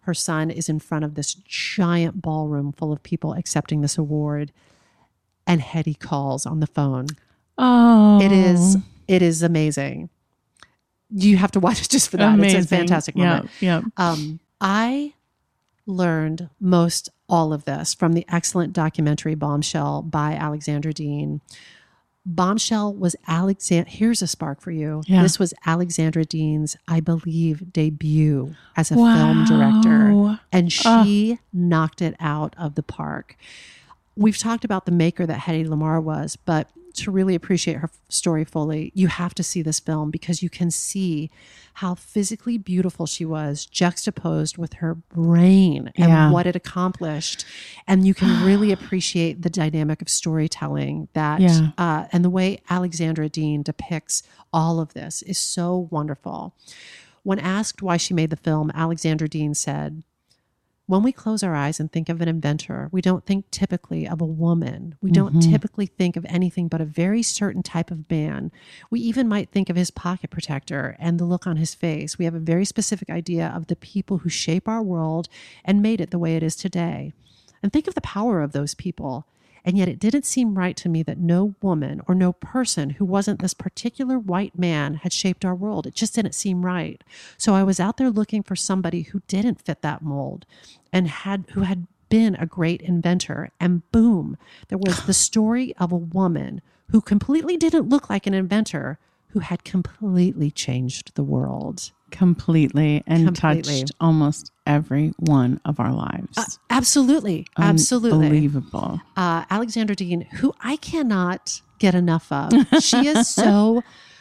B: Her son is in front of this giant ballroom full of people accepting this award. And Hetty calls on the phone.
A: Oh,
B: It is amazing. You have to watch it just for that.
A: amazing.
B: It's a fantastic moment.
A: Yeah.
B: I learned most all of this from the excellent documentary Bombshell by Alexandra Dean. Bombshell was here's a spark for you.
A: Yeah.
B: This was Alexandra Dean's, I believe, debut as a film director. And she knocked it out of the park. We've talked about the maker that Hedy Lamarr was, but to really appreciate her story fully, you have to see this film because you can see how physically beautiful she was juxtaposed with her brain and what it accomplished. And you can really appreciate the dynamic of storytelling that, and the way Alexandra Dean depicts all of this is so wonderful. When asked why she made the film, Alexandra Dean said, "When we close our eyes and think of an inventor, we don't think typically of a woman. We don't typically think of anything but a very certain type of man. We even might think of his pocket protector and the look on his face. We have a very specific idea of the people who shape our world and made it the way it is today. And think of the power of those people. And yet it didn't seem right to me that no woman or no person who wasn't this particular white man had shaped our world. It just didn't seem right. So I was out there looking for somebody who didn't fit that mold and who had been a great inventor. And boom, there was the story of a woman who completely didn't look like an inventor, who had completely changed the world."
A: Completely touched almost every one of our lives.
B: Absolutely. Absolutely.
A: Unbelievable.
B: Alexandra Dean, who I cannot get enough of. She is so,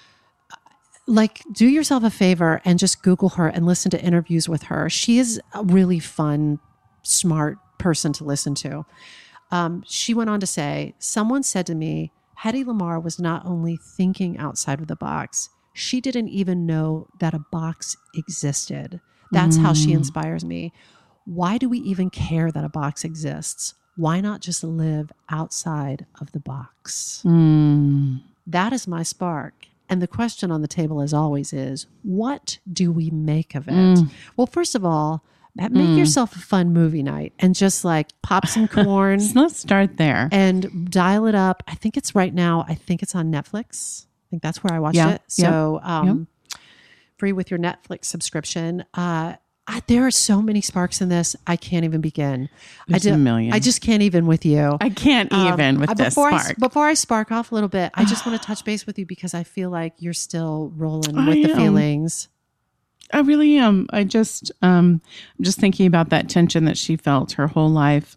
B: do yourself a favor and just Google her and listen to interviews with her. She is a really fun, smart person to listen to. She went on to say, "Someone said to me, Hedy Lamarr was not only thinking outside of the box, she didn't even know that a box existed. That's how she inspires me. Why do we even care that a box exists? Why not just live outside of the box?" That is my spark. And the question on the table, as always, is what do we make of it? Well, first of all, make yourself a fun movie night and just pop some corn.
A: Let's start there.
B: And dial it up. I think it's right now. I think it's on Netflix. I think that's where I watched it. So free with your Netflix subscription. There are so many sparks in this. I can't even begin.
A: There's a million.
B: I just can't even with you.
A: I can't even with this spark.
B: Before I spark off a little bit, I just want to touch base with you because I feel like you're still rolling with the feelings.
A: I really am. I'm just thinking about that tension that she felt her whole life.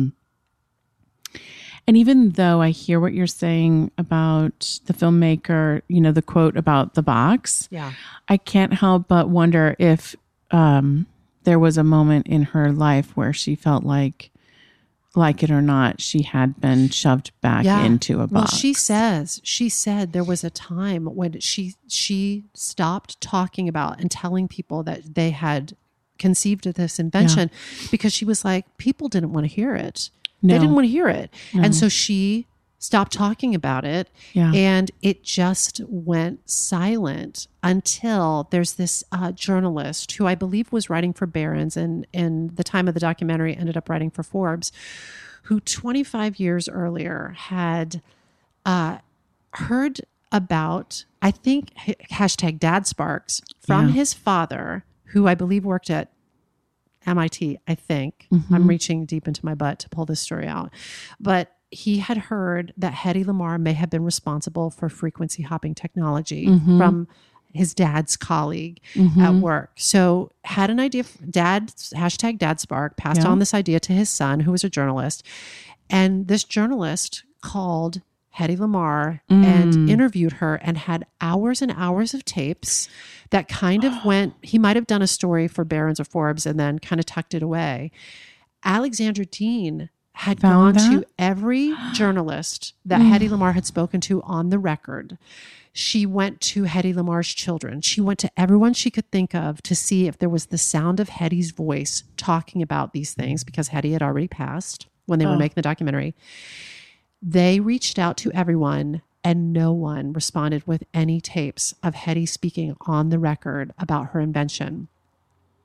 A: And even though I hear what you're saying about the filmmaker, the quote about the box, I can't help but wonder if there was a moment in her life where she felt like it or not, she had been shoved back into a box.
B: Well, she said there was a time when she stopped talking about and telling people that they had conceived of this invention because she was like, people didn't want to hear it. No. They didn't want to hear it. No. And so she stopped talking about it and it just went silent until there's this journalist who I believe was writing for Barron's and in the time of the documentary ended up writing for Forbes, who 25 years earlier had heard about, I think, #DadSparks from his father, who I believe worked at MIT, I think. I'm reaching deep into my butt to pull this story out. But he had heard that Hedy Lamarr may have been responsible for frequency hopping technology from his dad's colleague at work. So had an idea, #DadSpark, passed on this idea to his son, who was a journalist. And this journalist called Hedy Lamarr and interviewed her and had hours and hours of tapes that kind of he might have done a story for Barron's or Forbes and then kind of tucked it away. Alexandra Dean had gone to every journalist that Hedy Lamarr had spoken to on the record. She went to Hedy Lamarr's children. She went to everyone she could think of to see if there was the sound of Hedy's voice talking about these things because Hedy had already passed when they were making the documentary. They reached out to everyone and no one responded with any tapes of Hedy speaking on the record about her invention.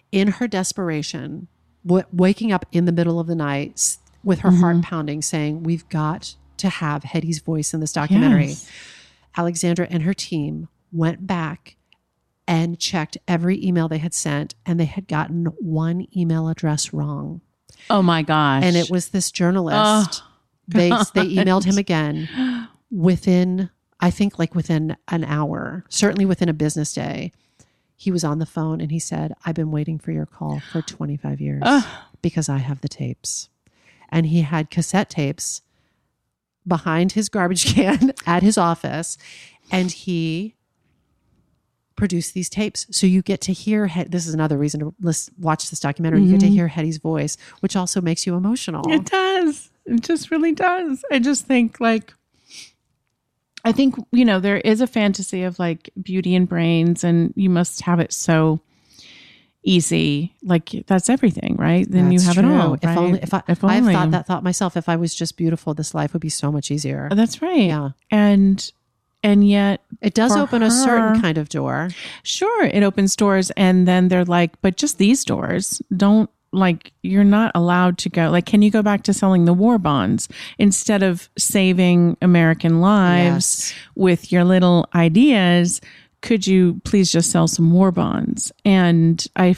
B: in her desperation, waking up in the middle of the night with her heart pounding, saying, we've got to have Hetty's voice in this documentary.
A: Yes.
B: Alexandra and her team went back and checked every email they had sent, and they had gotten one email address wrong.
A: Oh my gosh.
B: And it was this journalist. They emailed him again within, I think like within an hour, certainly within a business day. He was on the phone and he said, I've been waiting for your call for 25 years because I have the tapes. And he had cassette tapes behind his garbage can at his office, and he produced these tapes. So you get to hear, this is another reason to watch this documentary. You get to hear Hetty's voice, which also makes you emotional.
A: It does. It just really does. I just think I think, there is a fantasy of like beauty and brains, and you must have it so easy. Like that's everything, right? Then
B: That's
A: you have
B: true.
A: it all.
B: If
A: right?
B: only,
A: If
B: I've
A: only.
B: thought that thought myself, if I was just beautiful, this life would be so much easier.
A: That's right.
B: Yeah.
A: And yet
B: It does
A: for
B: open a certain
A: her-
B: kind of door.
A: Sure, it opens doors, and then they're like, but just these doors don't, like, you're not allowed to go. Like, can you go back to selling the war bonds instead of saving American lives
B: Yes.
A: with your little ideas? Could you please just sell some war bonds? And I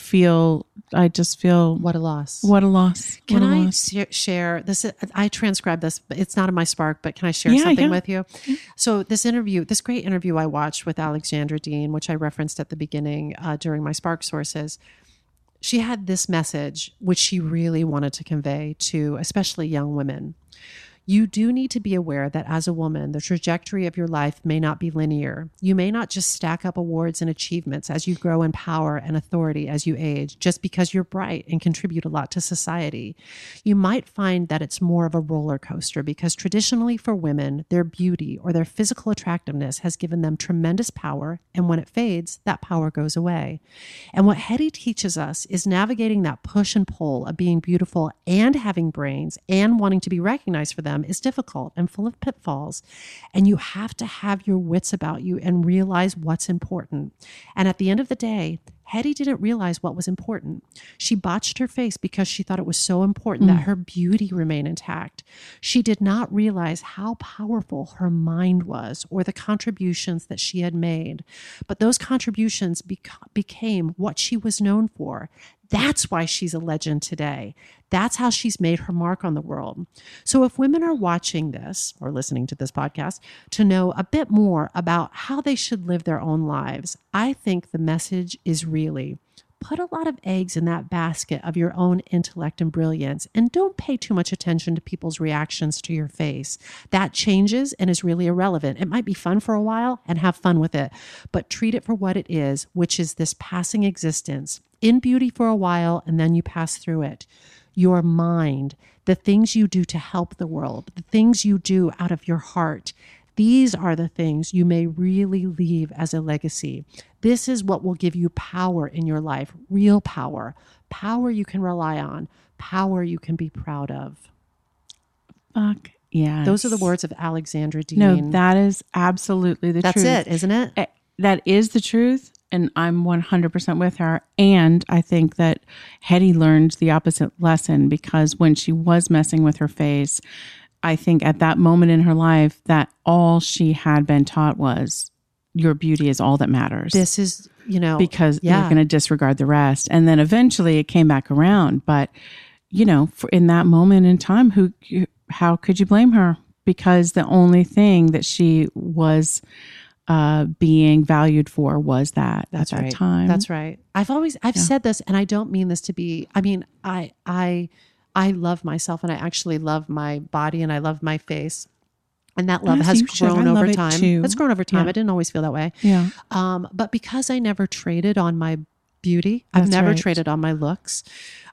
A: just feel
B: What a loss.
A: what a loss.
B: Can
A: What a
B: I
A: loss.
B: share this? I transcribed this, but it's not in my Spark, but can I share
A: Yeah,
B: something
A: yeah.
B: with you? So this great interview I watched with Alexandra Dean, which I referenced at the beginning during my Spark sources, she had this message, which she really wanted to convey to especially young women. You do need to be aware that as a woman, the trajectory of your life may not be linear. You may not just stack up awards and achievements as you grow in power and authority as you age, just because you're bright and contribute a lot to society. You might find that it's more of a roller coaster because traditionally for women, their beauty or their physical attractiveness has given them tremendous power. And when it fades, that power goes away. And what Hetty teaches us is navigating that push and pull of being beautiful and having brains and wanting to be recognized for them is difficult and full of pitfalls. And you have to have your wits about you and realize what's important. And at the end of the day, Hetty didn't realize what was important. She botched her face because she thought it was so important that her beauty remain intact. She did not realize how powerful her mind was or the contributions that she had made. But those contributions became what she was known for. That's why she's a legend today. That's how she's made her mark on the world. So if women are watching this or listening to this podcast to know a bit more about how they should live their own lives, I think the message is really put a lot of eggs in that basket of your own intellect and brilliance, and don't pay too much attention to people's reactions to your face. That changes and is really irrelevant. It might be fun for a while and have fun with it, but treat it for what it is, which is this passing existence in beauty for a while, and then you pass through it. Your mind, the things you do to help the world, the things you do out of your heart, these are the things you may really leave as a legacy. This is what will give you power in your life, real power, power you can rely on, power you can be proud of.
A: Fuck yeah.
B: Those are the words of Alexandra Dean.
A: No, that is absolutely the
B: That's
A: truth.
B: it, isn't it?
A: That is the truth. And I'm 100% with her. And I think that Hetty learned the opposite lesson, because when she was messing with her face, I think at that moment in her life that all she had been taught was your beauty is all that matters.
B: This is,
A: because you're going to disregard the rest. And then eventually it came back around. But, in that moment in time, how could you blame her? Because the only thing that she was being valued for was that at that time.
B: That's right. I've said this, and I don't mean this to be, I love myself, and I actually love my body, and I love my face. And that love has grown over time. It's grown over time. I didn't always feel that way.
A: Yeah.
B: But because I never traded on my beauty, I've never traded on my looks.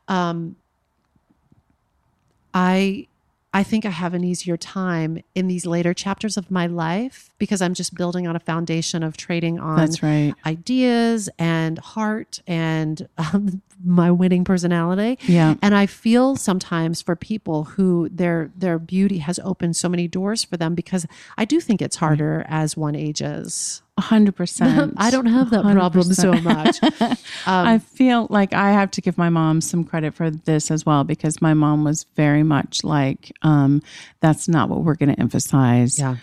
B: I think I have an easier time in these later chapters of my life because I'm just building on a foundation of trading on ideas and heart and my winning personality.
A: Yeah.
B: And I feel sometimes for people who their beauty has opened so many doors for them, because I do think it's harder as one ages.
A: 100%.
B: I don't have that problem so
A: 100%.
B: much.
A: I feel like I have to give my mom some credit for this as well, because my mom was very much like, that's not what we're going to emphasize.
B: Yeah.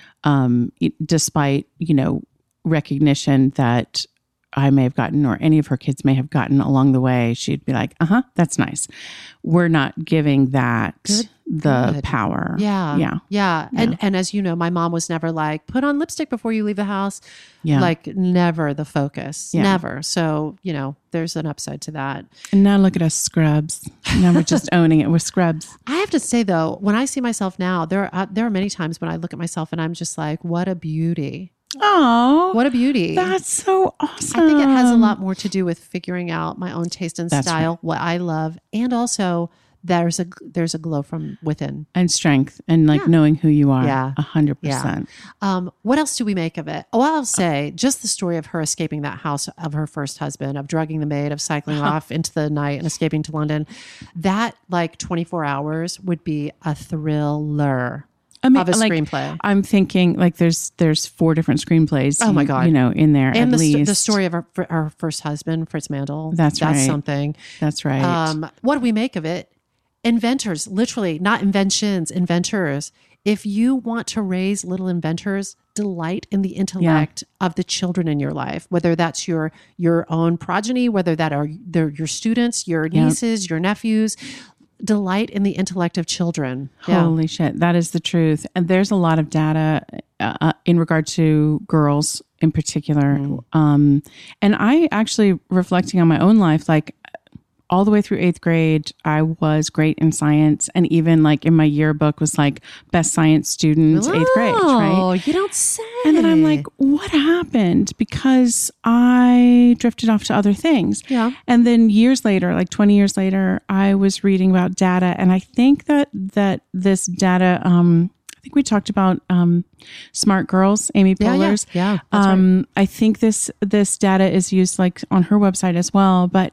A: Despite, recognition that I may have gotten, or any of her kids may have gotten along the way, she'd be like, that's nice. We're not giving that the power.
B: Yeah. And as you know, my mom was never like, put on lipstick before you leave the house.
A: Yeah.
B: Like never the focus.
A: Yeah.
B: Never. So, there's an upside to that.
A: And now look at us scrubs. Now we're just owning it. We're scrubs.
B: I have to say though, when I see myself now, there are many times when I look at myself and I'm just like, what a beauty.
A: Oh,
B: What a beauty.
A: that's so awesome.
B: I think it has a lot more to do with figuring out my own taste and
A: That's
B: style, what I love, and also there's a glow from within.
A: And strength, and knowing who you are.
B: Yeah.
A: 100%.
B: What else do we make of it? Oh, I'll say just the story of her escaping that house of her first husband, of drugging the maid, of cycling off into the night and escaping to London. That 24 hours would be a thriller. Of a screenplay.
A: I'm thinking there's 4 different screenplays.
B: Oh my God.
A: In there
B: And
A: at least.
B: the story of our first husband, Fritz Mandel.
A: That's right.
B: Something.
A: That's right.
B: What do we make of it? Inventors, literally, not inventions, inventors. If you want to raise little inventors, delight in the intellect of the children in your life, whether that's your own progeny, whether they're your students, your nieces, your nephews. Delight in the intellect of children.
A: Holy shit. That is the truth. And there's a lot of data in regard to girls in particular. And I actually, reflecting on my own life, all the way through 8th grade, I was great in science. And even in my yearbook was best science student, 8th grade, right?
B: Oh, you don't say.
A: And then I'm like, what happened? Because I drifted off to other things.
B: Yeah.
A: And then years later, 20 years later, I was reading about data. And I think that this data, I think we talked about Smart Girls, Amy Poehler's.
B: Yeah, that's right.
A: I think this data is used on her website as well. But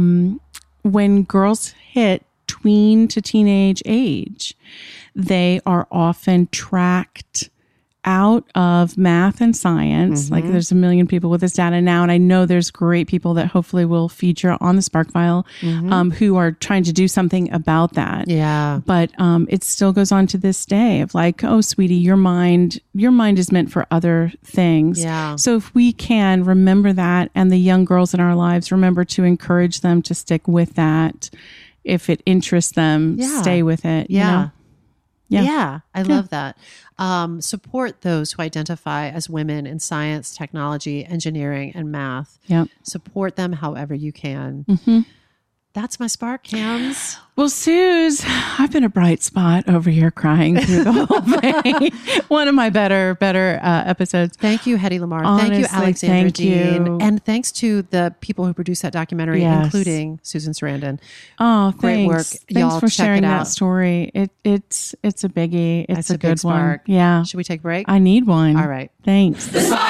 A: when girls hit tween to teenage age, they are often tracked out of math and science. There's a million people with this data now. And I know there's great people that hopefully will feature on the Spark File who are trying to do something about that.
B: Yeah.
A: But it still goes on to this day of oh, sweetie, your mind is meant for other things.
B: Yeah.
A: So if we can remember that, and the young girls in our lives, remember to encourage them to stick with that. If it interests them, stay with it.
B: Yeah.
A: Yeah.
B: I love that. Support those who identify as women in science, technology, engineering, and math.
A: Yep.
B: Support them however you can. That's my spark, Cams.
A: Well, Suze, I've been a bright spot over here crying through the whole thing. One of my better episodes.
B: Thank you, Hedy Lamarr.
A: Honestly,
B: thank you, Alexandra
A: thank
B: Dean.
A: you.
B: And thanks to the people who produced that documentary, including Susan Sarandon.
A: Oh,
B: Great work.
A: Thanks
B: Y'all
A: for
B: check
A: sharing
B: it
A: that
B: out.
A: story. It's a biggie. It's a
B: big
A: good one.
B: spark.
A: Yeah.
B: Should we take a break?
A: I need one.
B: All right.
A: Thanks.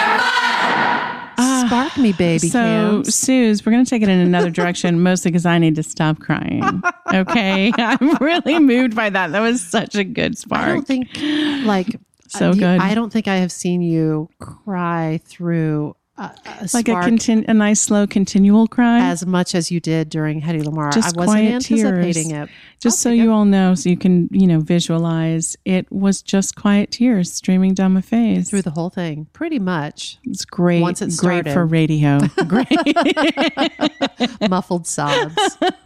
B: Spark me, baby.
A: So,
B: Cams.
A: Suze, we're going to take it in another direction, mostly because I need to stop crying. Okay. I'm really moved by that. That was such a good spark.
B: I don't think
A: So good.
B: I don't think I have seen you cry through a
A: like
B: spark
A: a nice, slow, continual cry.
B: as much as you did during Hedy Lamarr.
A: Just
B: I wasn't
A: quiet
B: anticipating
A: tears.
B: it.
A: Just so you all know, so you can, visualize, it was just quiet tears streaming down my face.
B: Through the whole thing, pretty much.
A: It's great.
B: Once it
A: great
B: started.
A: for radio. Great.
B: Muffled sobs.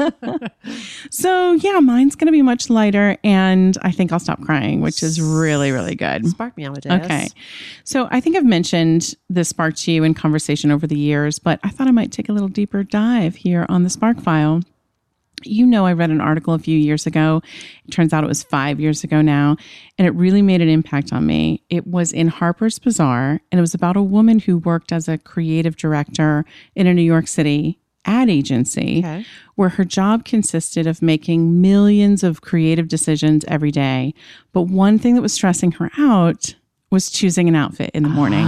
A: So yeah, mine's going to be much lighter, and I think I'll stop crying, which is really, really good.
B: Spark me, Amadeus.
A: Okay. So I think I've mentioned the Spark to you in conversation over the years, but I thought I might take a little deeper dive here on the Spark File. I read an article a few years ago. It turns out it was 5 years ago now, and it really made an impact on me. It was in Harper's Bazaar, and it was about a woman who worked as a creative director in a New York City ad agency, where her job consisted of making millions of creative decisions every day. But one thing that was stressing her out was choosing an outfit in the morning.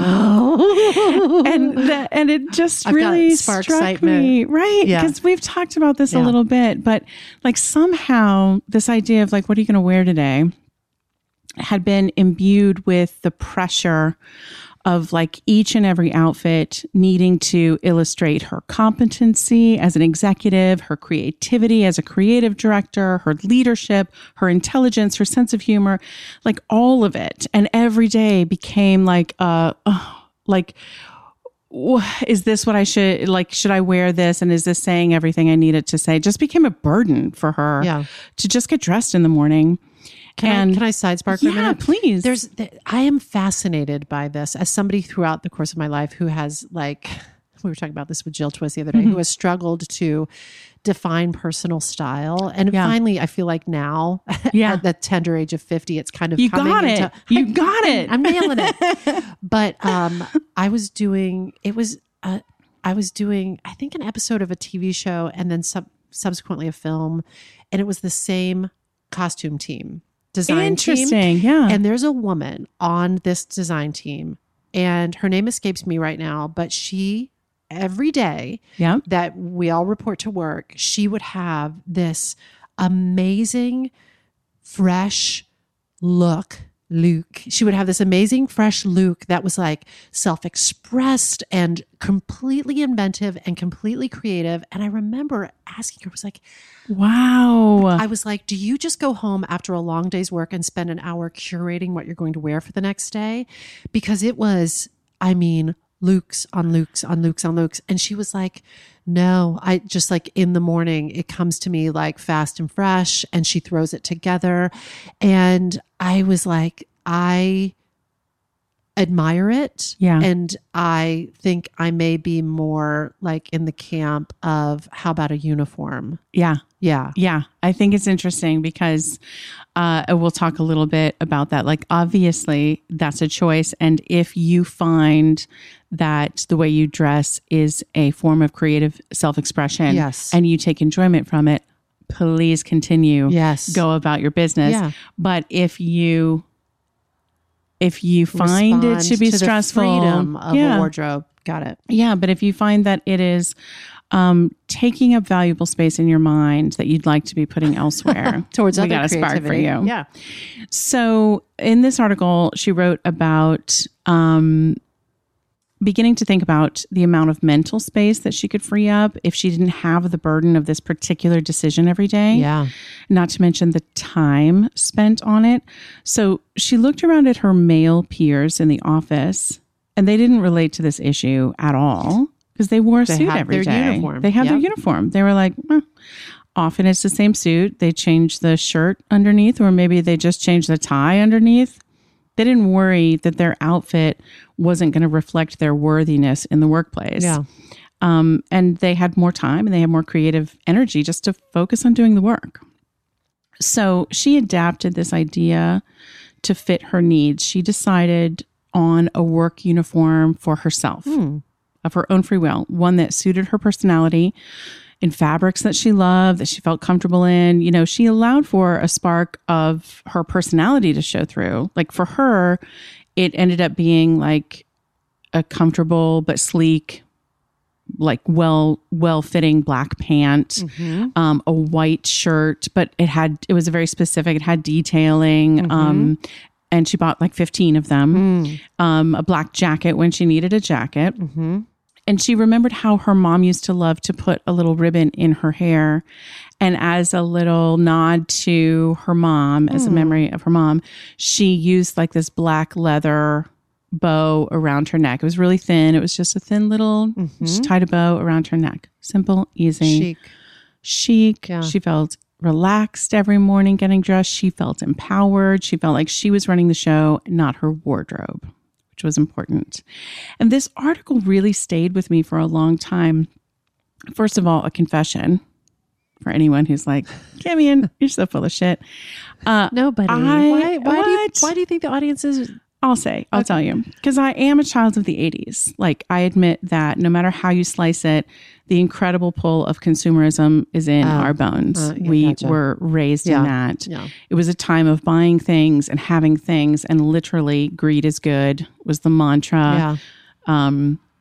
A: And it just
B: I've
A: really
B: got spark
A: struck
B: excitement.
A: me, right?
B: Yeah.
A: Because we've talked about this a little bit, but somehow this idea of what are you going to wear today had been imbued with the pressure of like each and every outfit needing to illustrate her competency as an executive, her creativity as a creative director, her leadership, her intelligence, her sense of humor, like all of it. And every day became like, is this what I should, like, should I wear this? And is this saying everything I needed to say? It just became a burden for her to just get dressed in the morning.
B: Can I side spark for a minute?
A: Please.
B: I am fascinated by this as somebody throughout the course of my life who has, like, we were talking about this with Jill Twist the other day, who has struggled to define personal style. And finally, I feel like now at the tender age of 50, it's kind of
A: you got it.
B: I'm nailing it. But I was doing, I think an episode of a TV show and then subsequently a film. And it was the same costume team. Design
A: Interesting,
B: team.
A: yeah.
B: And there's a woman on this design team, and her name escapes me right now, but she, every day that we all report to work, she would have this amazing, fresh look. She would have this amazing, fresh look that was like self-expressed and completely inventive and completely creative. And I remember asking her, I was like,
A: wow.
B: I was like, do you just go home after a long day's work and spend an hour curating what you're going to wear for the next day? Because it was, I mean, looks on looks on looks on looks. And she was like, no, I just like in the morning, it comes to me like fast and fresh, and she throws it together. And I was like, I admire it.
A: Yeah.
B: And I think I may be more like in the camp of how about a uniform?
A: Yeah.
B: Yeah.
A: Yeah. I think it's interesting because we'll talk a little bit about that. Like, obviously, that's a choice. And if you find that the way you dress is a form of creative self-expression and you take enjoyment from it, please continue. Go about your business.
B: Yeah.
A: But if you find it to be stressful,
B: the freedom of a wardrobe. Got it.
A: Yeah. But if you find that it is taking up valuable space in your mind that you'd like to be putting elsewhere,
B: towards
A: we
B: other
A: got a spark for
B: creativity.
A: you.
B: Yeah.
A: So in this article, she wrote about beginning to think about the amount of mental space that she could free up if she didn't have the burden of this particular decision every day.
B: Yeah.
A: Not to mention the time spent on it. So she looked around at her male peers in the office, and they didn't relate to this issue at all because they wore a suit every day.
B: Uniform.
A: They had their uniform. They were like, often it's the same suit. They change the shirt underneath, or maybe they just change the tie underneath. They didn't worry that their outfit wasn't going to reflect their worthiness in the workplace.
B: Yeah.
A: And they had more time and they had more creative energy just to focus on doing the work. So she adapted this idea to fit her needs. She decided on a work uniform for herself of her own free will, one that suited her personality, in fabrics that she loved, that she felt comfortable in. You know, she allowed for a spark of her personality to show through. Like for her, it ended up being like a comfortable but sleek, like well-fitting black pant, a white shirt, but it was a very specific, it had detailing, and she bought like 15 of them, a black jacket when she needed a jacket. And she remembered how her mom used to love to put a little ribbon in her hair. And as a little nod to her mom, as a memory of her mom, she used like this black leather bow around her neck. It was really thin. It was just a thin little, she tied a bow around her neck. Simple, easy. Chic. Yeah. She felt relaxed every morning getting dressed. She felt empowered. She felt like she was running the show, not her wardrobe, which was important. And this article really stayed with me for a long time. First of all, a confession for anyone who's like, Kimian, you're so full of shit.
B: Nobody. Why do you think the audience is?
A: I'll tell you, because I am a child of the 80s. Like, I admit that no matter how you slice it, the incredible pull of consumerism is in our bones. We were raised in that. Yeah. It was a time of buying things and having things, and literally greed is good was the mantra.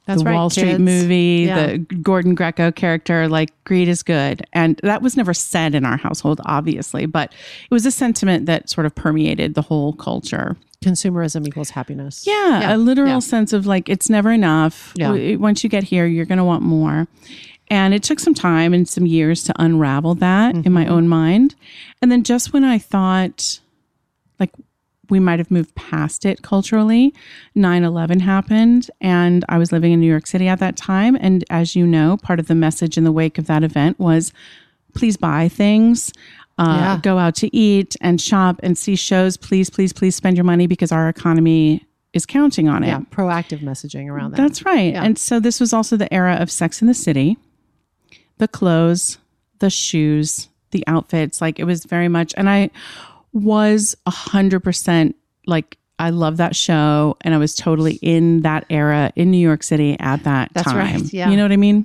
B: That's
A: the
B: right,
A: Wall Street
B: kids.
A: movie,
B: Yeah.
A: the Gordon Gekko character, like greed is good. And that was never said in our household, obviously, but it was a sentiment that sort of permeated the whole culture.
B: Consumerism equals happiness.
A: Yeah, a literal sense of like, it's never enough.
B: Yeah.
A: Once you get here, you're going to want more. And it took some time and some years to unravel that in my own mind. And then just when I thought like we might have moved past it culturally, 9/11 happened, and I was living in New York City at that time. And as you know, part of the message in the wake of that event was, please buy things, go out to eat and shop and see shows. Please, please, please spend your money because our economy is counting on it.
B: Yeah, proactive messaging around that.
A: That's right.
B: Yeah.
A: And so this was also the era of Sex in the City, the clothes, the shoes, the outfits. Like it was very much, and I was 100% like, I love that show. And I was totally in that era in New York City at that
B: That's
A: time.
B: right, yeah.
A: You know what I mean?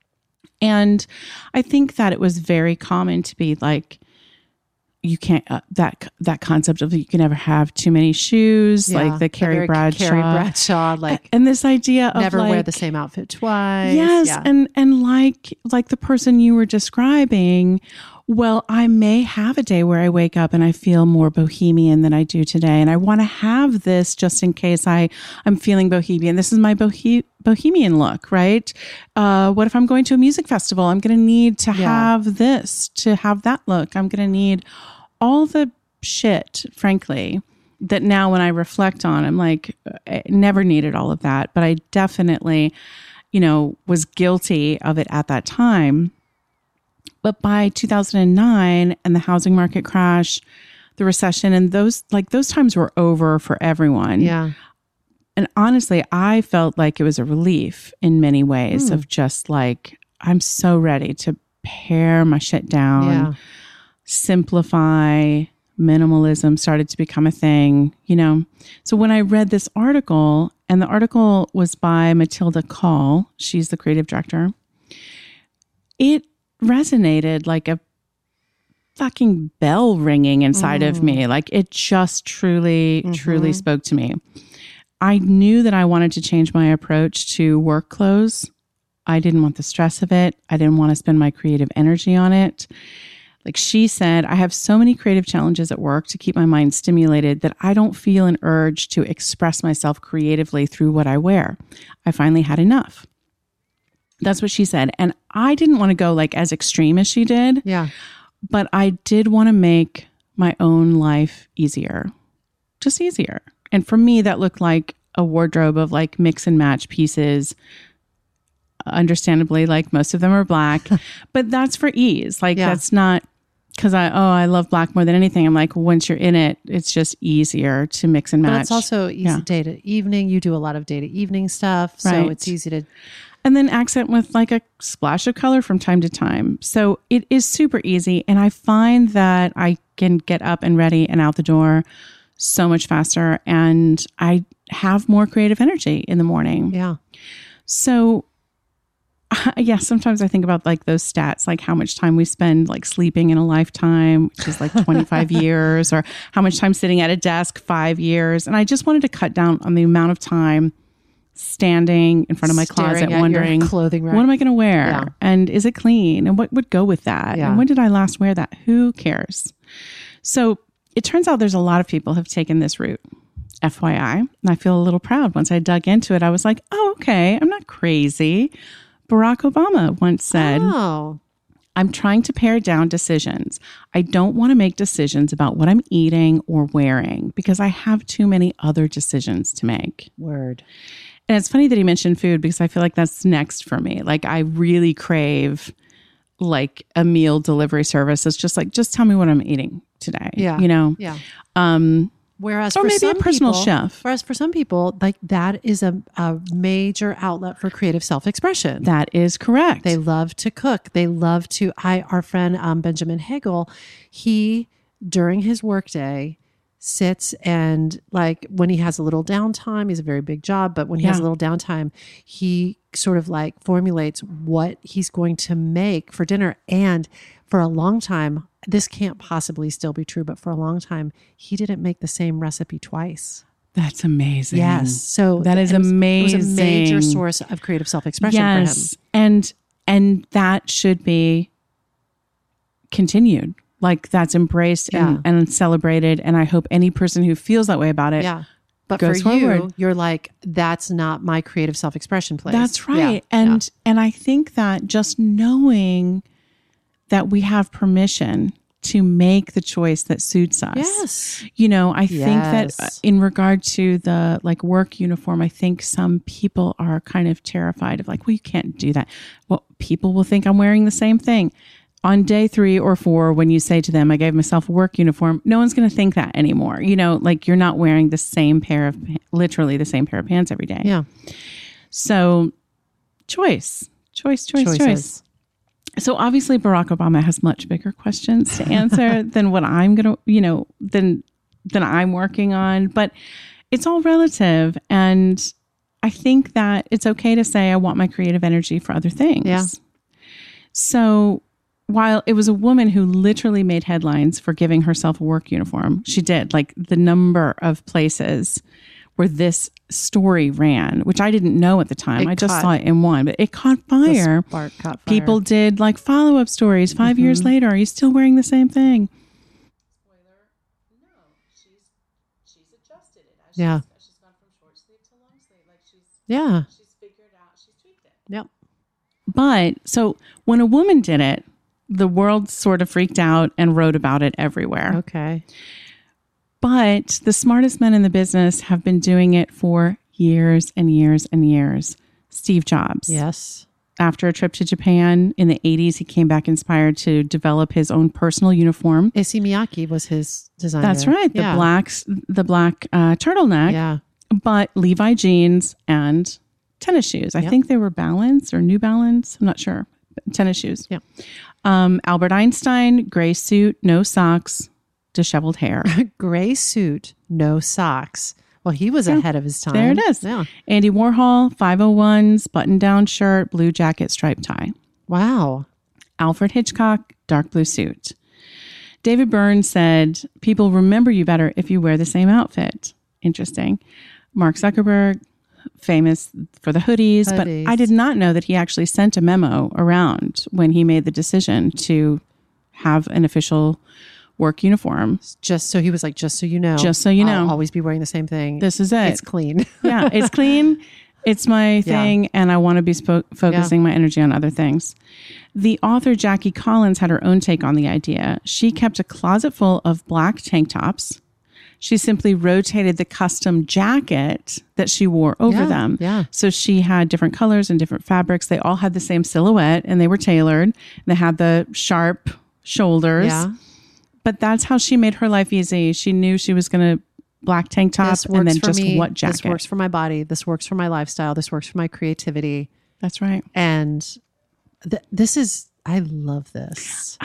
A: And I think that it was very common to be like, you can't, that concept of you can never have too many shoes,
B: Yeah,
A: like the Carrie Bradshaw.
B: like
A: And this idea of
B: never
A: like,
B: wear the same outfit twice.
A: yes,
B: Yeah.
A: and like the person you were describing, well, I may have a day where I wake up and I feel more bohemian than I do today, and I want to have this just in case I'm feeling bohemian. This is my bohemian look, right? What if I'm going to a music festival? I'm going to need to have this to have that look. I'm going to need all the shit, frankly, that now when I reflect on, I'm like, I never needed all of that, but I definitely, was guilty of it at that time. But by 2009 and the housing market crash, the recession, and those times were over for everyone.
B: Yeah.
A: And honestly, I felt like it was a relief in many ways of just like, I'm so ready to pare my shit down,
B: Yeah.
A: simplify. Minimalism started to become a thing, So when I read this article, and the article was by Matilda Call, she's the creative director, it resonated like a fucking bell ringing inside of me. Like it just truly spoke to me. I knew that I wanted to change my approach to work clothes. I didn't want the stress of it. I didn't want to spend my creative energy on it. Like she said, I have so many creative challenges at work to keep my mind stimulated that I don't feel an urge to express myself creatively through what I wear. I finally had enough. That's what she said. And I didn't want to go like as extreme as she did.
B: Yeah.
A: But I did want to make my own life easier, just easier. And for me, that looked like a wardrobe of like mix and match pieces. Understandably, like most of them are black, but that's for ease. Like that's not because I love black more than anything. I'm like, once you're in it, it's just easier to mix and match.
B: But it's also easy day to evening. You do a lot of day to evening stuff. So
A: Right.
B: it's easy to.
A: And then accent with like a splash of color from time to time. So it is super easy. And I find that I can get up and ready and out the door so much faster. And I have more creative energy in the morning.
B: Yeah.
A: So yeah, sometimes I think about like those stats, like how much time we spend like sleeping in a lifetime, which is like 25 years, or how much time sitting at a desk, 5 years. And I just wanted to cut down on the amount of time standing in front of my
B: Staring
A: closet,
B: at your
A: wondering,
B: clothing rack.
A: what am I going to wear?
B: Yeah.
A: And is it clean? And what would go with that?
B: Yeah.
A: And when did I last wear that? Who cares? So it turns out there's a lot of people who have taken this route, FYI. And I feel a little proud. Once I dug into it, I was like, oh, okay, I'm not crazy. Barack Obama once said,
B: Oh.
A: I'm trying to pare down decisions. I don't want to make decisions about what I'm eating or wearing because I have too many other decisions to make.
B: Word.
A: And it's funny that he mentioned food because I feel like that's next for me. Like I really crave like a meal delivery service. It's just like, just tell me what I'm eating today.
B: Yeah.
A: Yeah.
B: Whereas
A: Or
B: for
A: maybe a
B: some
A: personal
B: people,
A: chef.
B: Whereas for some people, like that is a major outlet for creative self-expression.
A: That is correct.
B: They love to cook. They love to. Our friend Benjamin Hagel, he during his workday sits and like when he has a little downtime, he's a very big job, but when he has a little downtime, he sort of like formulates what he's going to make for dinner. And for a long time, this can't possibly still be true, but for a long time, he didn't make the same recipe twice.
A: That's amazing.
B: Yes. So
A: that is
B: it was
A: amazing.
B: a major source of creative self-expression for him.
A: And that should be continued. Like that's embraced and celebrated. And I hope any person who feels that way about it
B: But
A: goes
B: for you,
A: forward.
B: you're like, that's not my creative self-expression place.
A: That's right. And I think that just knowing that we have permission to make the choice that suits us.
B: Yes.
A: You know, I think that in regard to the like work uniform, I think some people are kind of terrified of like, well, you can't do that. Well, people will think I'm wearing the same thing. On day 3 or 4, when you say to them, I gave myself a work uniform, no one's going to think that anymore. You know, like you're not wearing the same pair of, literally the same pair of pants every day.
B: Yeah.
A: So choice. So obviously Barack Obama has much bigger questions to answer than what I'm going to, you know, than I'm working on, but it's all relative. And I think that it's okay to say, I want my creative energy for other things.
B: Yeah.
A: So while it was a woman who literally made headlines for giving herself a work uniform, she did, like the number of places where this story ran, which I didn't know at the time. I just saw it in one, but it caught fire.
B: The spark caught fire.
A: People did like follow-up stories 5 years later. Are you still wearing the same thing? Spoiler, no. She's adjusted it. She's gone from short sleeve to long sleeve. Like she's figured out, she's tweaked it.
B: Yep.
A: But so when a woman did it, the world sort of freaked out and wrote about it everywhere.
B: Okay.
A: But the smartest men in the business have been doing it for years and years and years. Steve Jobs.
B: Yes.
A: After a trip to Japan in the 80s, he came back inspired to develop his own personal uniform.
B: Issey Miyake was his designer.
A: That's right. The black turtleneck.
B: Yeah.
A: But Levi jeans and tennis shoes. I think they were Balance or New Balance. I'm not sure. Tennis shoes.
B: Yeah.
A: Albert Einstein, gray suit, no socks, disheveled hair.
B: Gray suit, no socks. Well, he was ahead of his time.
A: There it is.
B: Yeah.
A: Andy Warhol, 501s, button-down shirt, blue jacket, striped tie.
B: Wow.
A: Alfred Hitchcock, dark blue suit. David Byrne said, people remember you better if you wear the same outfit. Interesting. Mark Zuckerberg, famous for the hoodies, but I did not know that he actually sent a memo around when he made the decision to have an official work uniform.
B: Just so he was like, just so you know.
A: Just so you know.
B: I'll always be wearing the same thing.
A: This is it.
B: It's clean.
A: Yeah, it's clean. It's my thing, and I want to be focusing my energy on other things. The author Jackie Collins had her own take on the idea. She kept a closet full of black tank tops. She simply rotated the custom jacket that she wore over them.
B: Yeah.
A: So she had different colors and different fabrics. They all had the same silhouette and they were tailored. They had the sharp shoulders.
B: Yeah.
A: But that's how she made her life easy. She knew she was going to black tank top and then just what jacket.
B: This works for my body. This works for my lifestyle. This works for my creativity.
A: That's right.
B: And this is, I love this.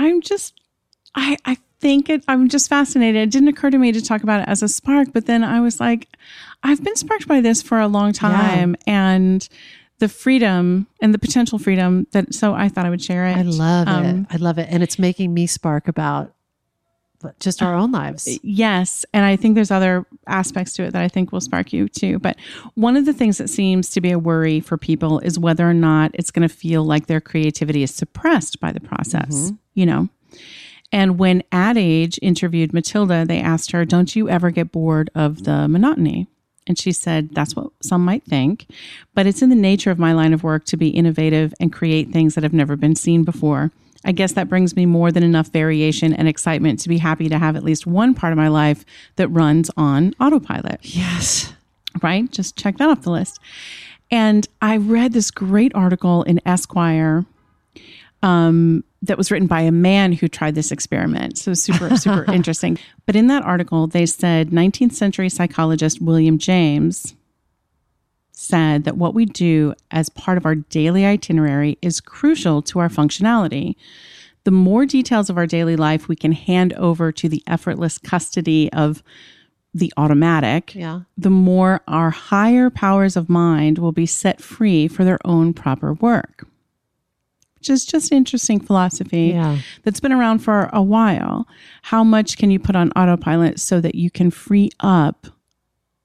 A: I'm just fascinated. It didn't occur to me to talk about it as a spark, but then I was like, I've been sparked by this for a long time and the freedom and the potential freedom so I thought I would share it.
B: I love it. I love it. And it's making me spark about just our own lives.
A: Yes. And I think there's other aspects to it that I think will spark you too. But one of the things that seems to be a worry for people is whether or not it's going to feel like their creativity is suppressed by the process, you know? And when Ad Age interviewed Matilda, they asked her, don't you ever get bored of the monotony? And she said, that's what some might think, but it's in the nature of my line of work to be innovative and create things that have never been seen before. I guess that brings me more than enough variation and excitement to be happy to have at least one part of my life that runs on autopilot.
B: Yes.
A: Right? Just check that off the list. And I read this great article in Esquire that was written by a man who tried this experiment. So super, super interesting. But in that article, they said 19th century psychologist William James said that what we do as part of our daily itinerary is crucial to our functionality. The more details of our daily life we can hand over to the effortless custody of the automatic, the more our higher powers of mind will be set free for their own proper work. Which is just interesting philosophy that's been around for a while. How much can you put on autopilot so that you can free up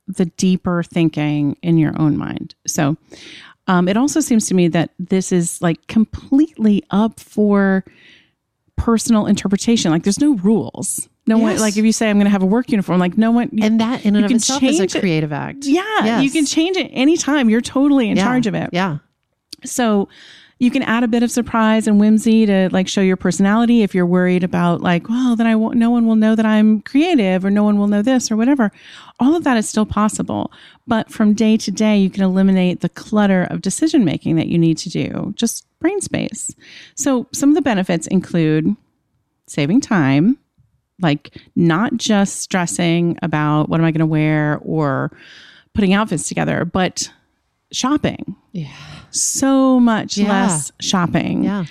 A: the deeper thinking in your own mind. So it also seems to me that this is like completely up for personal interpretation. Like there's no rules. No one, like if you say I'm going to have a work uniform, like no one,
B: and that in and of itself is a creative act.
A: Yeah. You can change it anytime. You're totally in charge of it.
B: Yeah.
A: So you can add a bit of surprise and whimsy to like show your personality. If you're worried about like, well, then no one will know that I'm creative, or no one will know this or whatever. All of that is still possible. But from day to day, you can eliminate the clutter of decision making that you need to do. Just brain space. So some of the benefits include saving time, like not just stressing about what am I going to wear or putting outfits together, but shopping.
B: Yeah.
A: So much less shopping.
B: Yeah.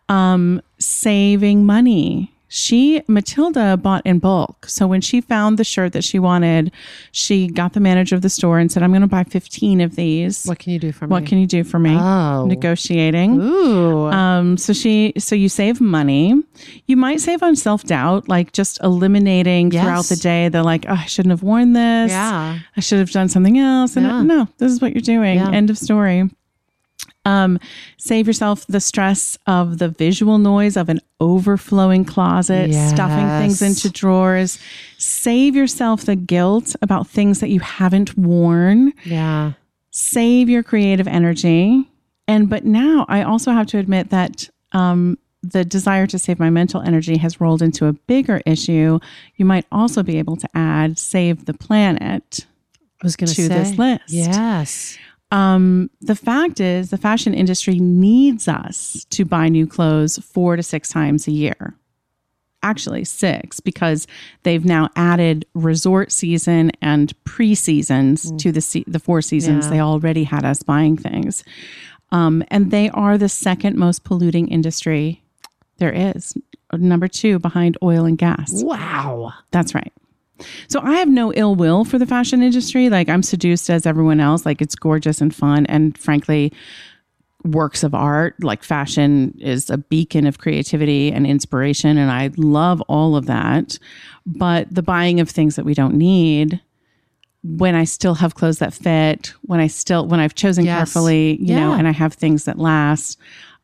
A: Saving money. Matilda bought in bulk. So when she found the shirt that she wanted, she got the manager of the store and said, I'm going to buy 15 of these.
B: What can you do for me?
A: What can you do for me?
B: Oh.
A: Negotiating.
B: Ooh.
A: So you save money. You might save on self-doubt, like just eliminating throughout the day the like, oh, I shouldn't have worn this.
B: Yeah.
A: I should have done something else. And no, this is what you're doing.
B: Yeah.
A: End of story. Save yourself the stress of the visual noise of an overflowing closet, stuffing things into drawers. Save yourself the guilt about things that you haven't worn.
B: Yeah.
A: Save your creative energy. But now I also have to admit that the desire to save my mental energy has rolled into a bigger issue. You might also be able to add save the planet
B: to
A: this list.
B: Yes.
A: The fact is, the fashion industry needs us to buy new clothes 4 to 6 times a year. Actually, 6, because they've now added resort season and pre-seasons to the 4 seasons. They already had us buying things. And they are the second most polluting industry there is. Number 2 behind oil and gas.
B: Wow.
A: That's right. So I have no ill will for the fashion industry. Like I'm seduced as everyone else. Like it's gorgeous and fun. And frankly, works of art, like fashion is a beacon of creativity and inspiration. And I love all of that. But the buying of things that we don't need, when I still have clothes that fit, when I've chosen carefully, you know, and I have things that last.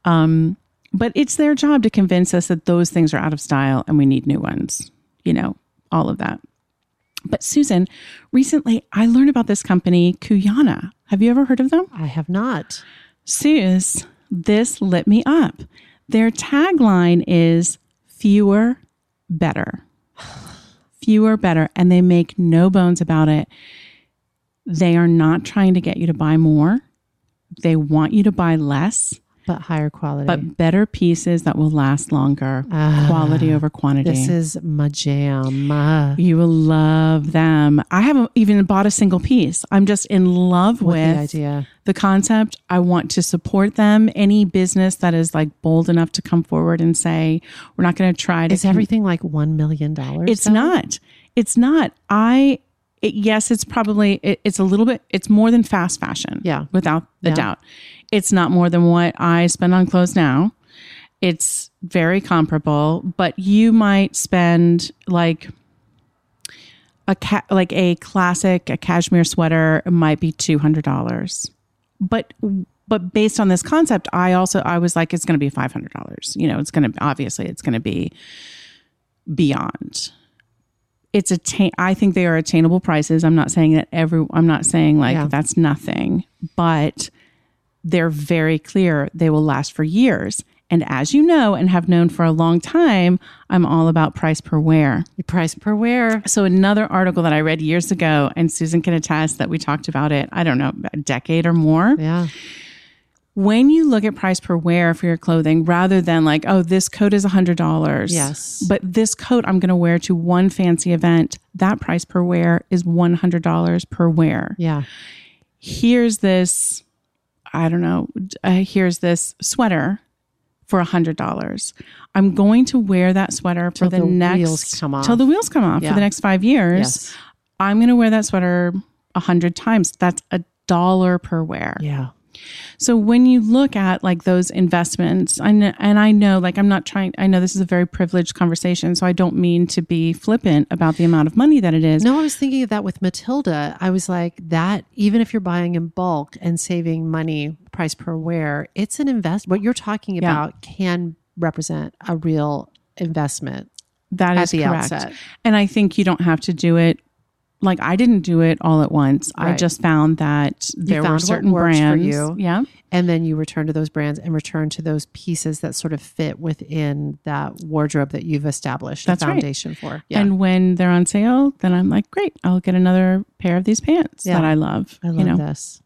A: But it's their job to convince us that those things are out of style and we need new ones, you know, all of that. But Susan, recently I learned about this company, Kuyana. Have you ever heard of them?
B: I have not.
A: Suze, this lit me up. Their tagline is fewer, better. Fewer, better. And they make no bones about it. They are not trying to get you to buy more. They want you to buy less.
B: But higher quality.
A: But better pieces that will last longer. Quality over quantity.
B: This is my jam.
A: You will love them. I haven't even bought a single piece. I'm just in love with
B: the idea. The
A: concept. I want to support them. Any business that is like bold enough to come forward and say, we're not going to try to...
B: Is everything like $1 million?
A: It's not. It's not. Yes, it's probably, it's a little bit, it's more than fast fashion.
B: Yeah.
A: Without a doubt. It's not more than what I spend on clothes now. It's very comparable, but you might spend like a cashmere sweater might be $200. But based on this concept, I was like, it's going to be $500. You know, it's going to be beyond. I think they are attainable prices. I'm not saying that's nothing, but they're very clear. They will last for years. And as you know, and have known for a long time, I'm all about price per wear.
B: Price per wear.
A: So another article that I read years ago, and Susan can attest that we talked about it, I don't know, a decade or more.
B: Yeah.
A: When you look at price per wear for your clothing, rather than like, oh, this coat is $100.
B: Yes.
A: But this coat I'm going to wear to one fancy event, that price per wear is $100 per wear.
B: Yeah.
A: Here's this, here's this sweater for $100. I'm going to wear that sweater for the wheels come off. Till the wheels come off for the next 5 years.
B: Yes.
A: I'm going to wear that sweater 100 times. That's $1 per wear.
B: Yeah.
A: So when you look at like those investments, I know, like I know this is a very privileged conversation, so I don't mean to be flippant about the amount of money that it is.
B: No, I was thinking of that with Matilda. I was like, that even if you're buying in bulk and saving money price per wear, it's an what you're talking about can represent a real investment.
A: That is
B: at the
A: correct.
B: Outset.
A: And I think you don't have to do it. Like I didn't do it all at once.
B: Right.
A: I just found that there were certain
B: what works
A: brands
B: for you.
A: Yeah.
B: And then you return to those brands and return to those pieces that sort of fit within that wardrobe that you've established
A: That's
B: a foundation for. Yeah.
A: And when they're on sale, then I'm like, great, I'll get another pair of these pants that I love.
B: I love this.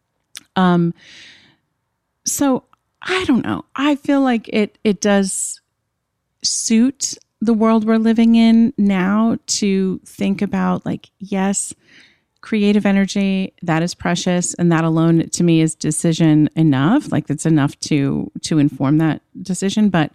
A: So I don't know. I feel like it does suit the world we're living in now to think about like, yes, creative energy, that is precious. And that alone to me is decision enough. Like that's enough to inform that decision. But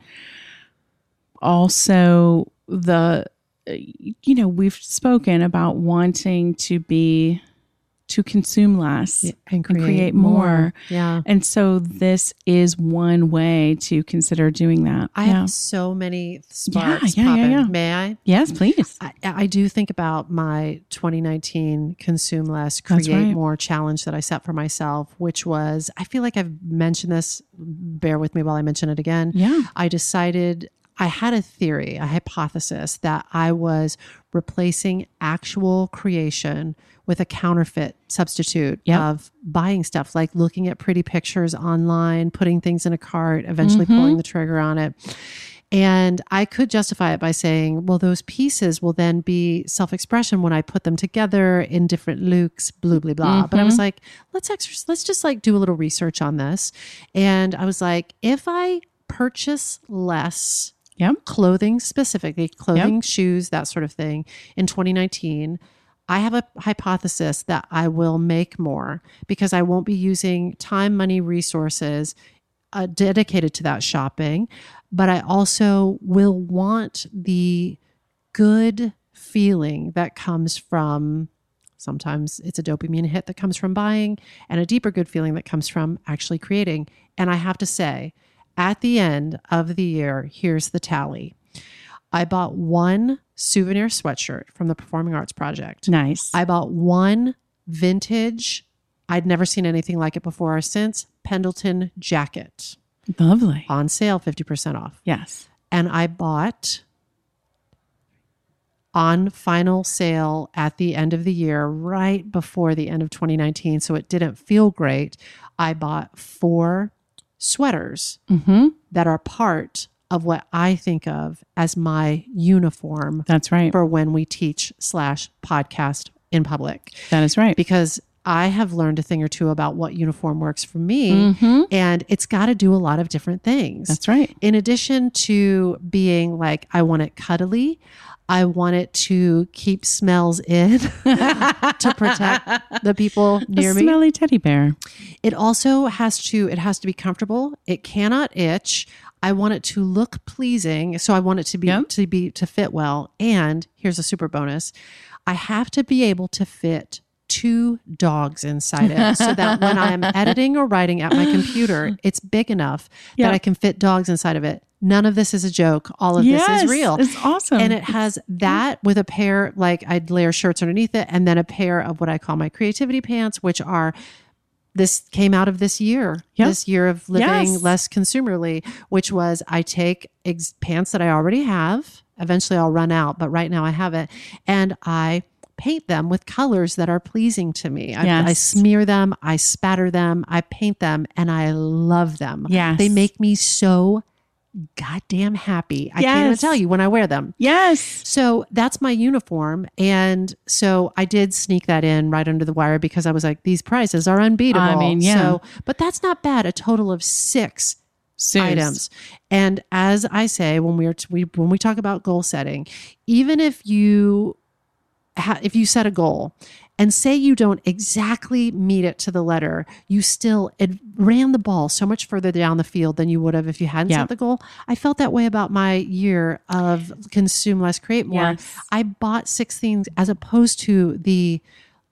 A: also we've spoken about wanting to consume less
B: and
A: create more.
B: Yeah.
A: And so this is one way to consider doing that.
B: I have so many sparks popping.
A: Yeah.
B: May I?
A: Yes, please.
B: I do think about my 2019 consume less, create more challenge that I set for myself, which was, I feel like I've mentioned this, bear with me while I mention it again.
A: Yeah.
B: I had a theory, a hypothesis that I was replacing actual creation with a counterfeit substitute of buying stuff, like looking at pretty pictures online, putting things in a cart, eventually pulling the trigger on it. And I could justify it by saying, well, those pieces will then be self-expression when I put them together in different looks, blah, blah, blah. But I was like, let's just like do a little research on this. And I was like, if I purchase less clothing, specifically clothing, shoes, that sort of thing in 2019, I have a hypothesis that I will make more because I won't be using time, money, resources dedicated to that shopping. But I also will want the good feeling that comes from, sometimes it's a dopamine hit that comes from buying, and a deeper good feeling that comes from actually creating. And I have to say, at the end of the year, here's the tally. I bought one souvenir sweatshirt from the Performing Arts Project.
A: Nice.
B: I bought one vintage, I'd never seen anything like it before or since, Pendleton jacket.
A: Lovely.
B: On sale, 50% off.
A: Yes.
B: And I bought on final sale at the end of the year, right before the end of 2019, so it didn't feel great. I bought 4 sweaters that are part of what I think of as my uniform.
A: That's right.
B: For when we teach / podcast in public.
A: That is right.
B: Because I have learned a thing or two about what uniform works for me, and it's got to do a lot of different things.
A: That's right.
B: In addition to being like, I want it cuddly, I want it to keep smells in to protect the people near me.
A: Smelly teddy bear.
B: It also has to be comfortable. It cannot itch. I want it to look pleasing. So I want it to fit well. And here's a super bonus. I have to be able to fit 2 dogs inside it so that when I'm editing or writing at my computer, it's big enough that I can fit dogs inside of it. None of this is a joke. All of this is real.
A: It's awesome.
B: And it has that with a pair, like I'd layer shirts underneath it, and then a pair of what I call my creativity pants, which are, this came out of this year, this year of living less consumerly, which was I take pants that I already have. Eventually I'll run out, but right now I have it. And I paint them with colors that are pleasing to me. I smear them, I spatter them, I paint them, and I love them.
A: Yes.
B: They make me so goddamn happy. I can't even tell you when I wear them.
A: Yes.
B: So that's my uniform. And so I did sneak that in right under the wire because I was like, these prices are unbeatable.
A: I mean,
B: So, but that's not bad. A total of 6 items. And as I say, when we talk about goal setting, even if you set a goal and say you don't exactly meet it to the letter, you still ran the ball so much further down the field than you would have if you hadn't set the goal. I felt that way about my year of consume less, create more.
A: Yes.
B: I bought 6 things as opposed to the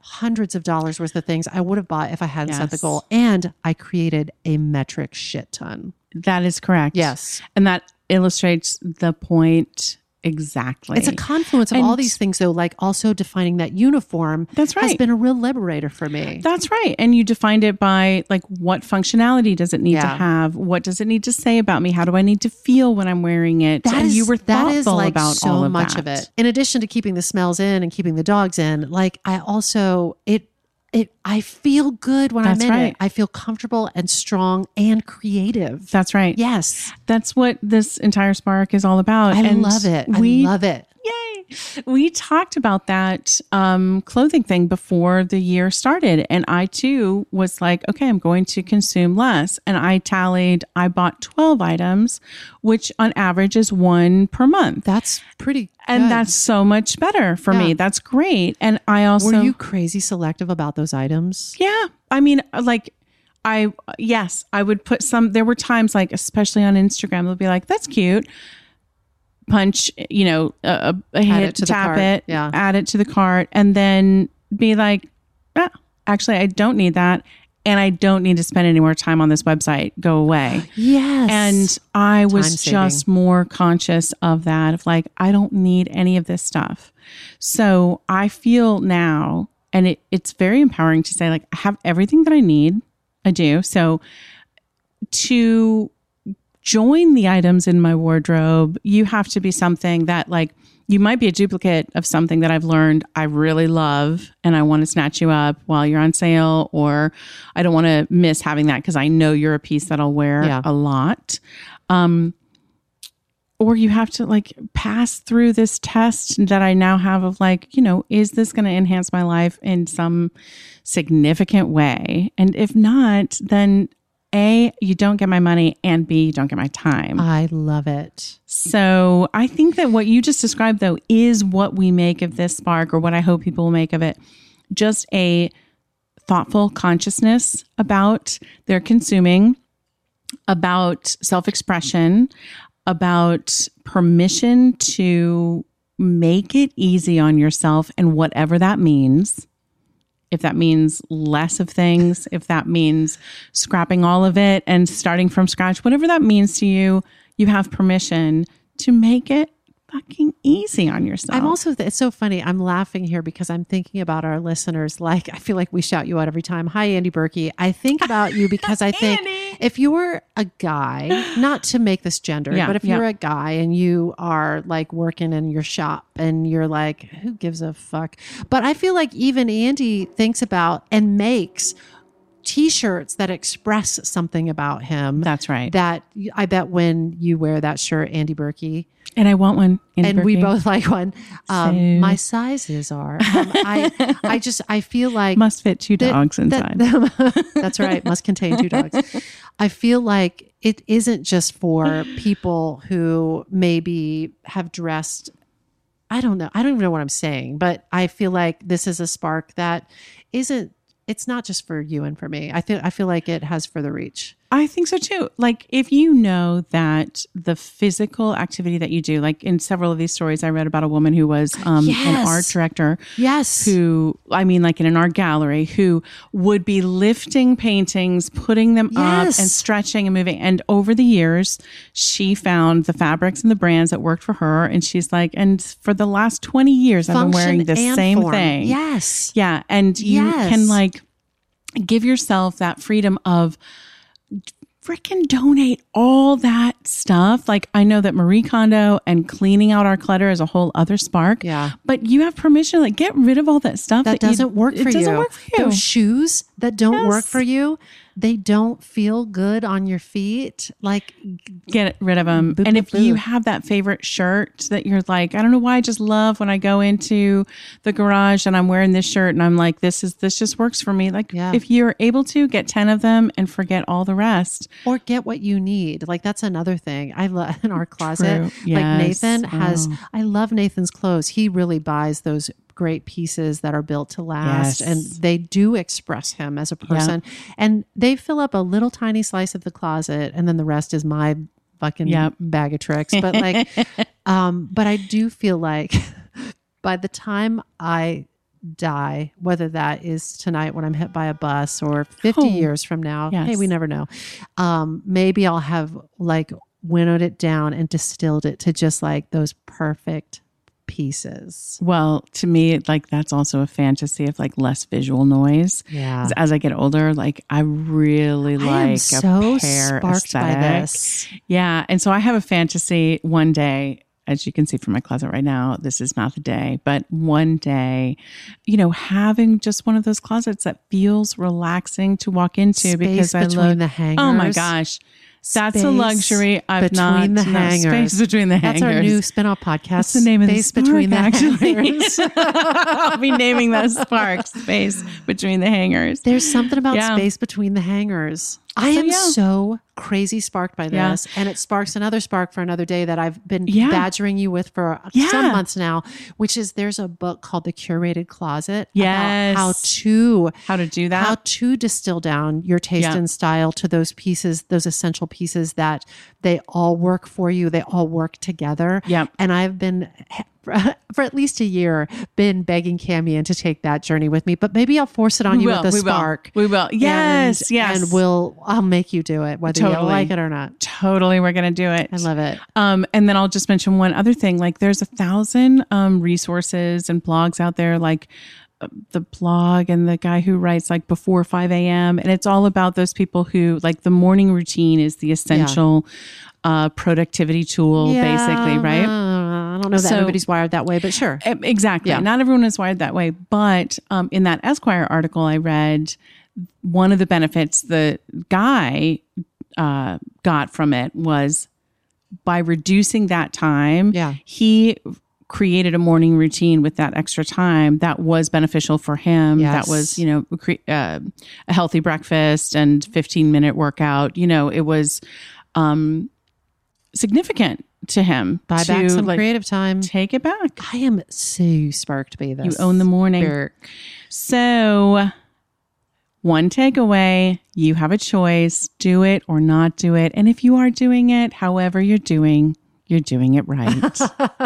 B: hundreds of dollars worth of things I would have bought if I hadn't set the
A: Yes.
B: goal. And I created a metric shit ton.
A: That is correct.
B: Yes.
A: And that illustrates the point exactly.
B: It's a confluence of all
A: And-
B: these things, though, like also defining that uniform
A: That's
B: has
A: right.
B: been a real liberator for me.
A: That's right. And you defined it by like, what functionality does it need to
B: Yeah.
A: have? What does it need to say about me? How do I need to feel when I'm wearing it? And you were thoughtful
B: like
A: about
B: so
A: all of
B: much
A: that.
B: of it. In addition to keeping the smells in and keeping the dogs in, like I also I feel good when
A: That's
B: I'm in
A: right.
B: it. I feel comfortable and strong and creative.
A: That's right.
B: Yes.
A: That's what this entire Spark is all about.
B: I
A: And
B: love it. I
A: We
B: love it.
A: Yay. We talked about that clothing thing before the year started. And I too was like, okay, I'm going to consume less. And I bought 12 items, which on average is 1 per month.
B: That's pretty
A: And
B: good.
A: that's so much better for me.
B: Yeah.
A: That's great. And I also,
B: Were you crazy selective about those items?
A: yeah, I mean, like, I would put some, there were times like, especially on Instagram, they'll be like, that's cute. Punch, a hit,
B: it to the
A: tap
B: cart.
A: it,
B: Yeah.
A: add it to the cart, and then be like, actually, I don't need that. And I don't need to spend any more time on this website. Go away.
B: Yes.
A: And I was
B: Time-saving.
A: just more conscious of that, of like, I don't need any of this stuff. So I feel now, and it's very empowering to say, like, I have everything that I need. I do. So to join the items in my wardrobe, you have to be something that, like, you might be a duplicate of something that I've learned I really love and I want to snatch you up while you're on sale, or I don't want to miss having that because I know you're a piece that I'll wear
B: Yeah.
A: a lot. Or you have to like pass through this test that I now have of like, is this going to enhance my life in some significant way? And if not, then A, you don't get my money, and B, you don't get my time.
B: I love it.
A: So I think that what you just described, though, is what we make of this Spark, or what I hope people will make of it. Just a thoughtful consciousness about their consuming, about self-expression, about permission to make it easy on yourself, and whatever that means. If that means less of things, if that means scrapping all of it and starting from scratch, whatever that means to you, you have permission to make it fucking easy on yourself.
B: I'm also, it's so funny. I'm laughing here because I'm thinking about our listeners. Like, I feel like we shout you out every time. Hi, Andy Berkey. I think about you because I think if you were a guy, not to make this gendered,
A: Yeah,
B: but if
A: yeah.
B: you're a guy and you are like working in your shop and you're like, who gives a fuck? But I feel like even Andy thinks about and makes T-shirts that express something about him.
A: That's right.
B: That I bet when you wear that shirt, Andy Berkey,
A: And I want one. Andy
B: and we
A: Berkey.
B: both like one.
A: Same.
B: My sizes are. I feel like
A: Must fit 2 dogs inside.
B: that's right. Must contain 2 dogs. I feel like it isn't just for people who maybe have dressed. I don't know. I don't even know what I'm saying, but I feel like this is a spark that isn't. It's not just for you and for me. I feel like it has further reach.
A: I think so too. Like, if you know that the physical activity that you do, like in several of these stories, I read about a woman who was an
B: Yes.
A: art director
B: Yes.
A: who, I mean, like in an art gallery, who would be lifting paintings, putting them up
B: Yes.
A: and stretching and moving. And over the years, she found the fabrics and the brands that worked for her. And she's like, and for the last 20 years, I've been wearing the
B: and
A: same
B: form.
A: thing.
B: Yes.
A: Yeah. And you
B: Yes.
A: can like give yourself that freedom of freaking donate all that stuff. Like, I know that Marie Kondo and cleaning out our clutter is a whole other spark.
B: Yeah.
A: But you have permission to like get rid of all that stuff
B: That doesn't work for you.
A: It doesn't work for you.
B: Those shoes that don't work
A: Yes.
B: for you, they don't feel good on your feet. Like,
A: Get rid of them.
B: Boop,
A: And
B: boop,
A: if you
B: boop.
A: have that favorite shirt that you're like, I don't know why, I just love when I go into the garage and I'm wearing this shirt and I'm like, this just works for me. Like,
B: Yeah.
A: if you're able to, get 10 of them and forget all the rest.
B: or get what you need. Like, that's another thing. I love in our closet.
A: True.
B: Like
A: Yes.
B: Nathan has,
A: Oh.
B: I love Nathan's clothes. He really buys those great pieces that are built to last,
A: Yes.
B: and they do express him as a person. And they fill up a little tiny slice of the closet, and then the rest is my fucking
A: Yep.
B: bag of tricks. But like, but I do feel like by the time I die, whether that is tonight when I'm hit by a bus or 50 years from now.
A: Yes.
B: Hey, we never know. Maybe I'll have like winnowed it down and distilled it to just like those perfect pieces.
A: Well, to me, like that's also a fantasy of like less visual noise.
B: Yeah.
A: 'Cause as I get older, like I really
B: I am
A: like
B: so
A: a pear
B: sparked by
A: aesthetic.
B: this.
A: Yeah. And so I have a fantasy one day, as you can see from my closet right now, this is not the day, but one day, having just one of those closets that feels relaxing to walk into because I
B: between
A: look,
B: the hangers.
A: oh my gosh. That's a
B: Space
A: luxury I've
B: between
A: not
B: the
A: no,
B: hangers.
A: Space between the hangers.
B: That's our new spin-off podcast.
A: What's the name of the
B: Space
A: spark,
B: between the
A: actually?
B: hangers.
A: I'll be naming that Spark, Space between the hangers.
B: There's something about
A: Yeah.
B: space between the hangers. I am so crazy sparked by this. And it sparks another spark for another day that I've been badgering you with for some months now, which is there's a book called The Curated Closet.
A: Yes.
B: About how
A: to do that.
B: How to distill down your taste and style to those pieces, those essential pieces that they all work for you. They all work together.
A: Yep.
B: And I've been for at least a year been begging Cami in to take that journey with me, but maybe I'll force it on you with a spark.
A: We will. Yes. Yes.
B: And I'll make you do it, whether you like it or not.
A: Totally. We're going to do it.
B: I love it.
A: And then I'll just mention one other thing. Like there's 1,000 resources and blogs out there, like the blog and the guy who writes like before 5 a.m. And it's all about those people who like the morning routine is the essential productivity tool, basically, right?
B: I don't know that everybody's wired that way, but sure.
A: Exactly.
B: Yeah.
A: Not everyone is wired that way. But in that Esquire article I read, one of the benefits the guy got from it was by reducing that time, he created a morning routine with that extra time that was beneficial for him.
B: Yes.
A: That was, a healthy breakfast and 15-minute workout. It was significant to him.
B: Buy back some creative time.
A: Take it back.
B: I am so sparked by this.
A: You own the morning. So one takeaway, you have a choice, do it or not do it. And if you are doing it, however you're doing it right.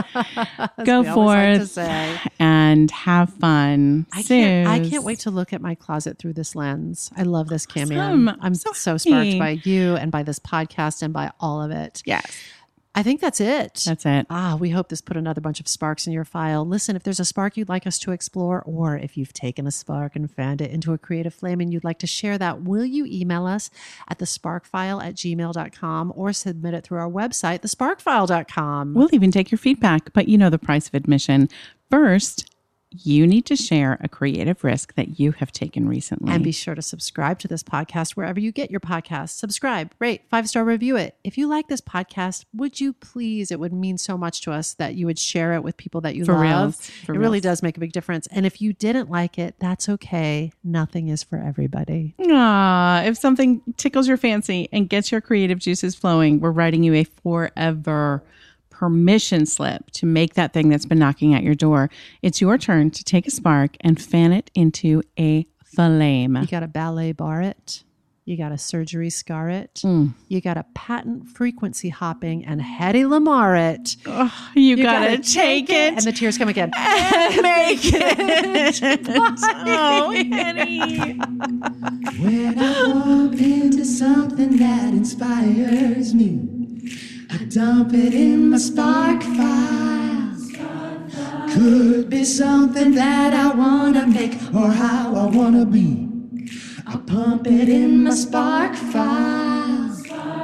A: Go forth and have fun.
B: I can't wait to look at my closet through this lens. I love this, Cami. I'm so sparked by you and by this podcast and by all of it.
A: Yes.
B: I think that's it.
A: That's it.
B: We hope this put another bunch of sparks in your file. Listen, if there's a spark you'd like us to explore, or if you've taken a spark and fanned it into a creative flame and you'd like to share that, will you email us at thesparkfile@gmail.com or submit it through our website, thesparkfile.com.
A: We'll even take your feedback, but you know the price of admission. First, you need to share a creative risk that you have taken recently.
B: And be sure to subscribe to this podcast wherever you get your podcasts. Subscribe, rate, 5-star review it. If you like this podcast, would you please, it would mean so much to us that you would share it with people that you love.
A: For
B: it really does make a big difference. And if you didn't like it, that's okay. Nothing is for everybody.
A: If something tickles your fancy and gets your creative juices flowing, we're writing you a forever permission slip to make that thing that's been knocking at your door. It's your turn to take a spark and fan it into a flame.
B: You got to ballet bar it. You got to surgery scar it. You got to patent frequency hopping and Hedy Lamar it.
A: You got to take it.
B: And the tears come again.
A: And make it. Oh, Hedy.
D: When I bump into something that inspires me, I dump it in my spark file. Could be something that I want to make or how I want to be. I pump it in my spark file.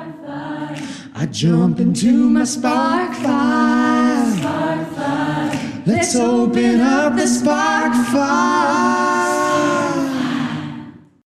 D: I jump into my spark file. Let's open up the spark file.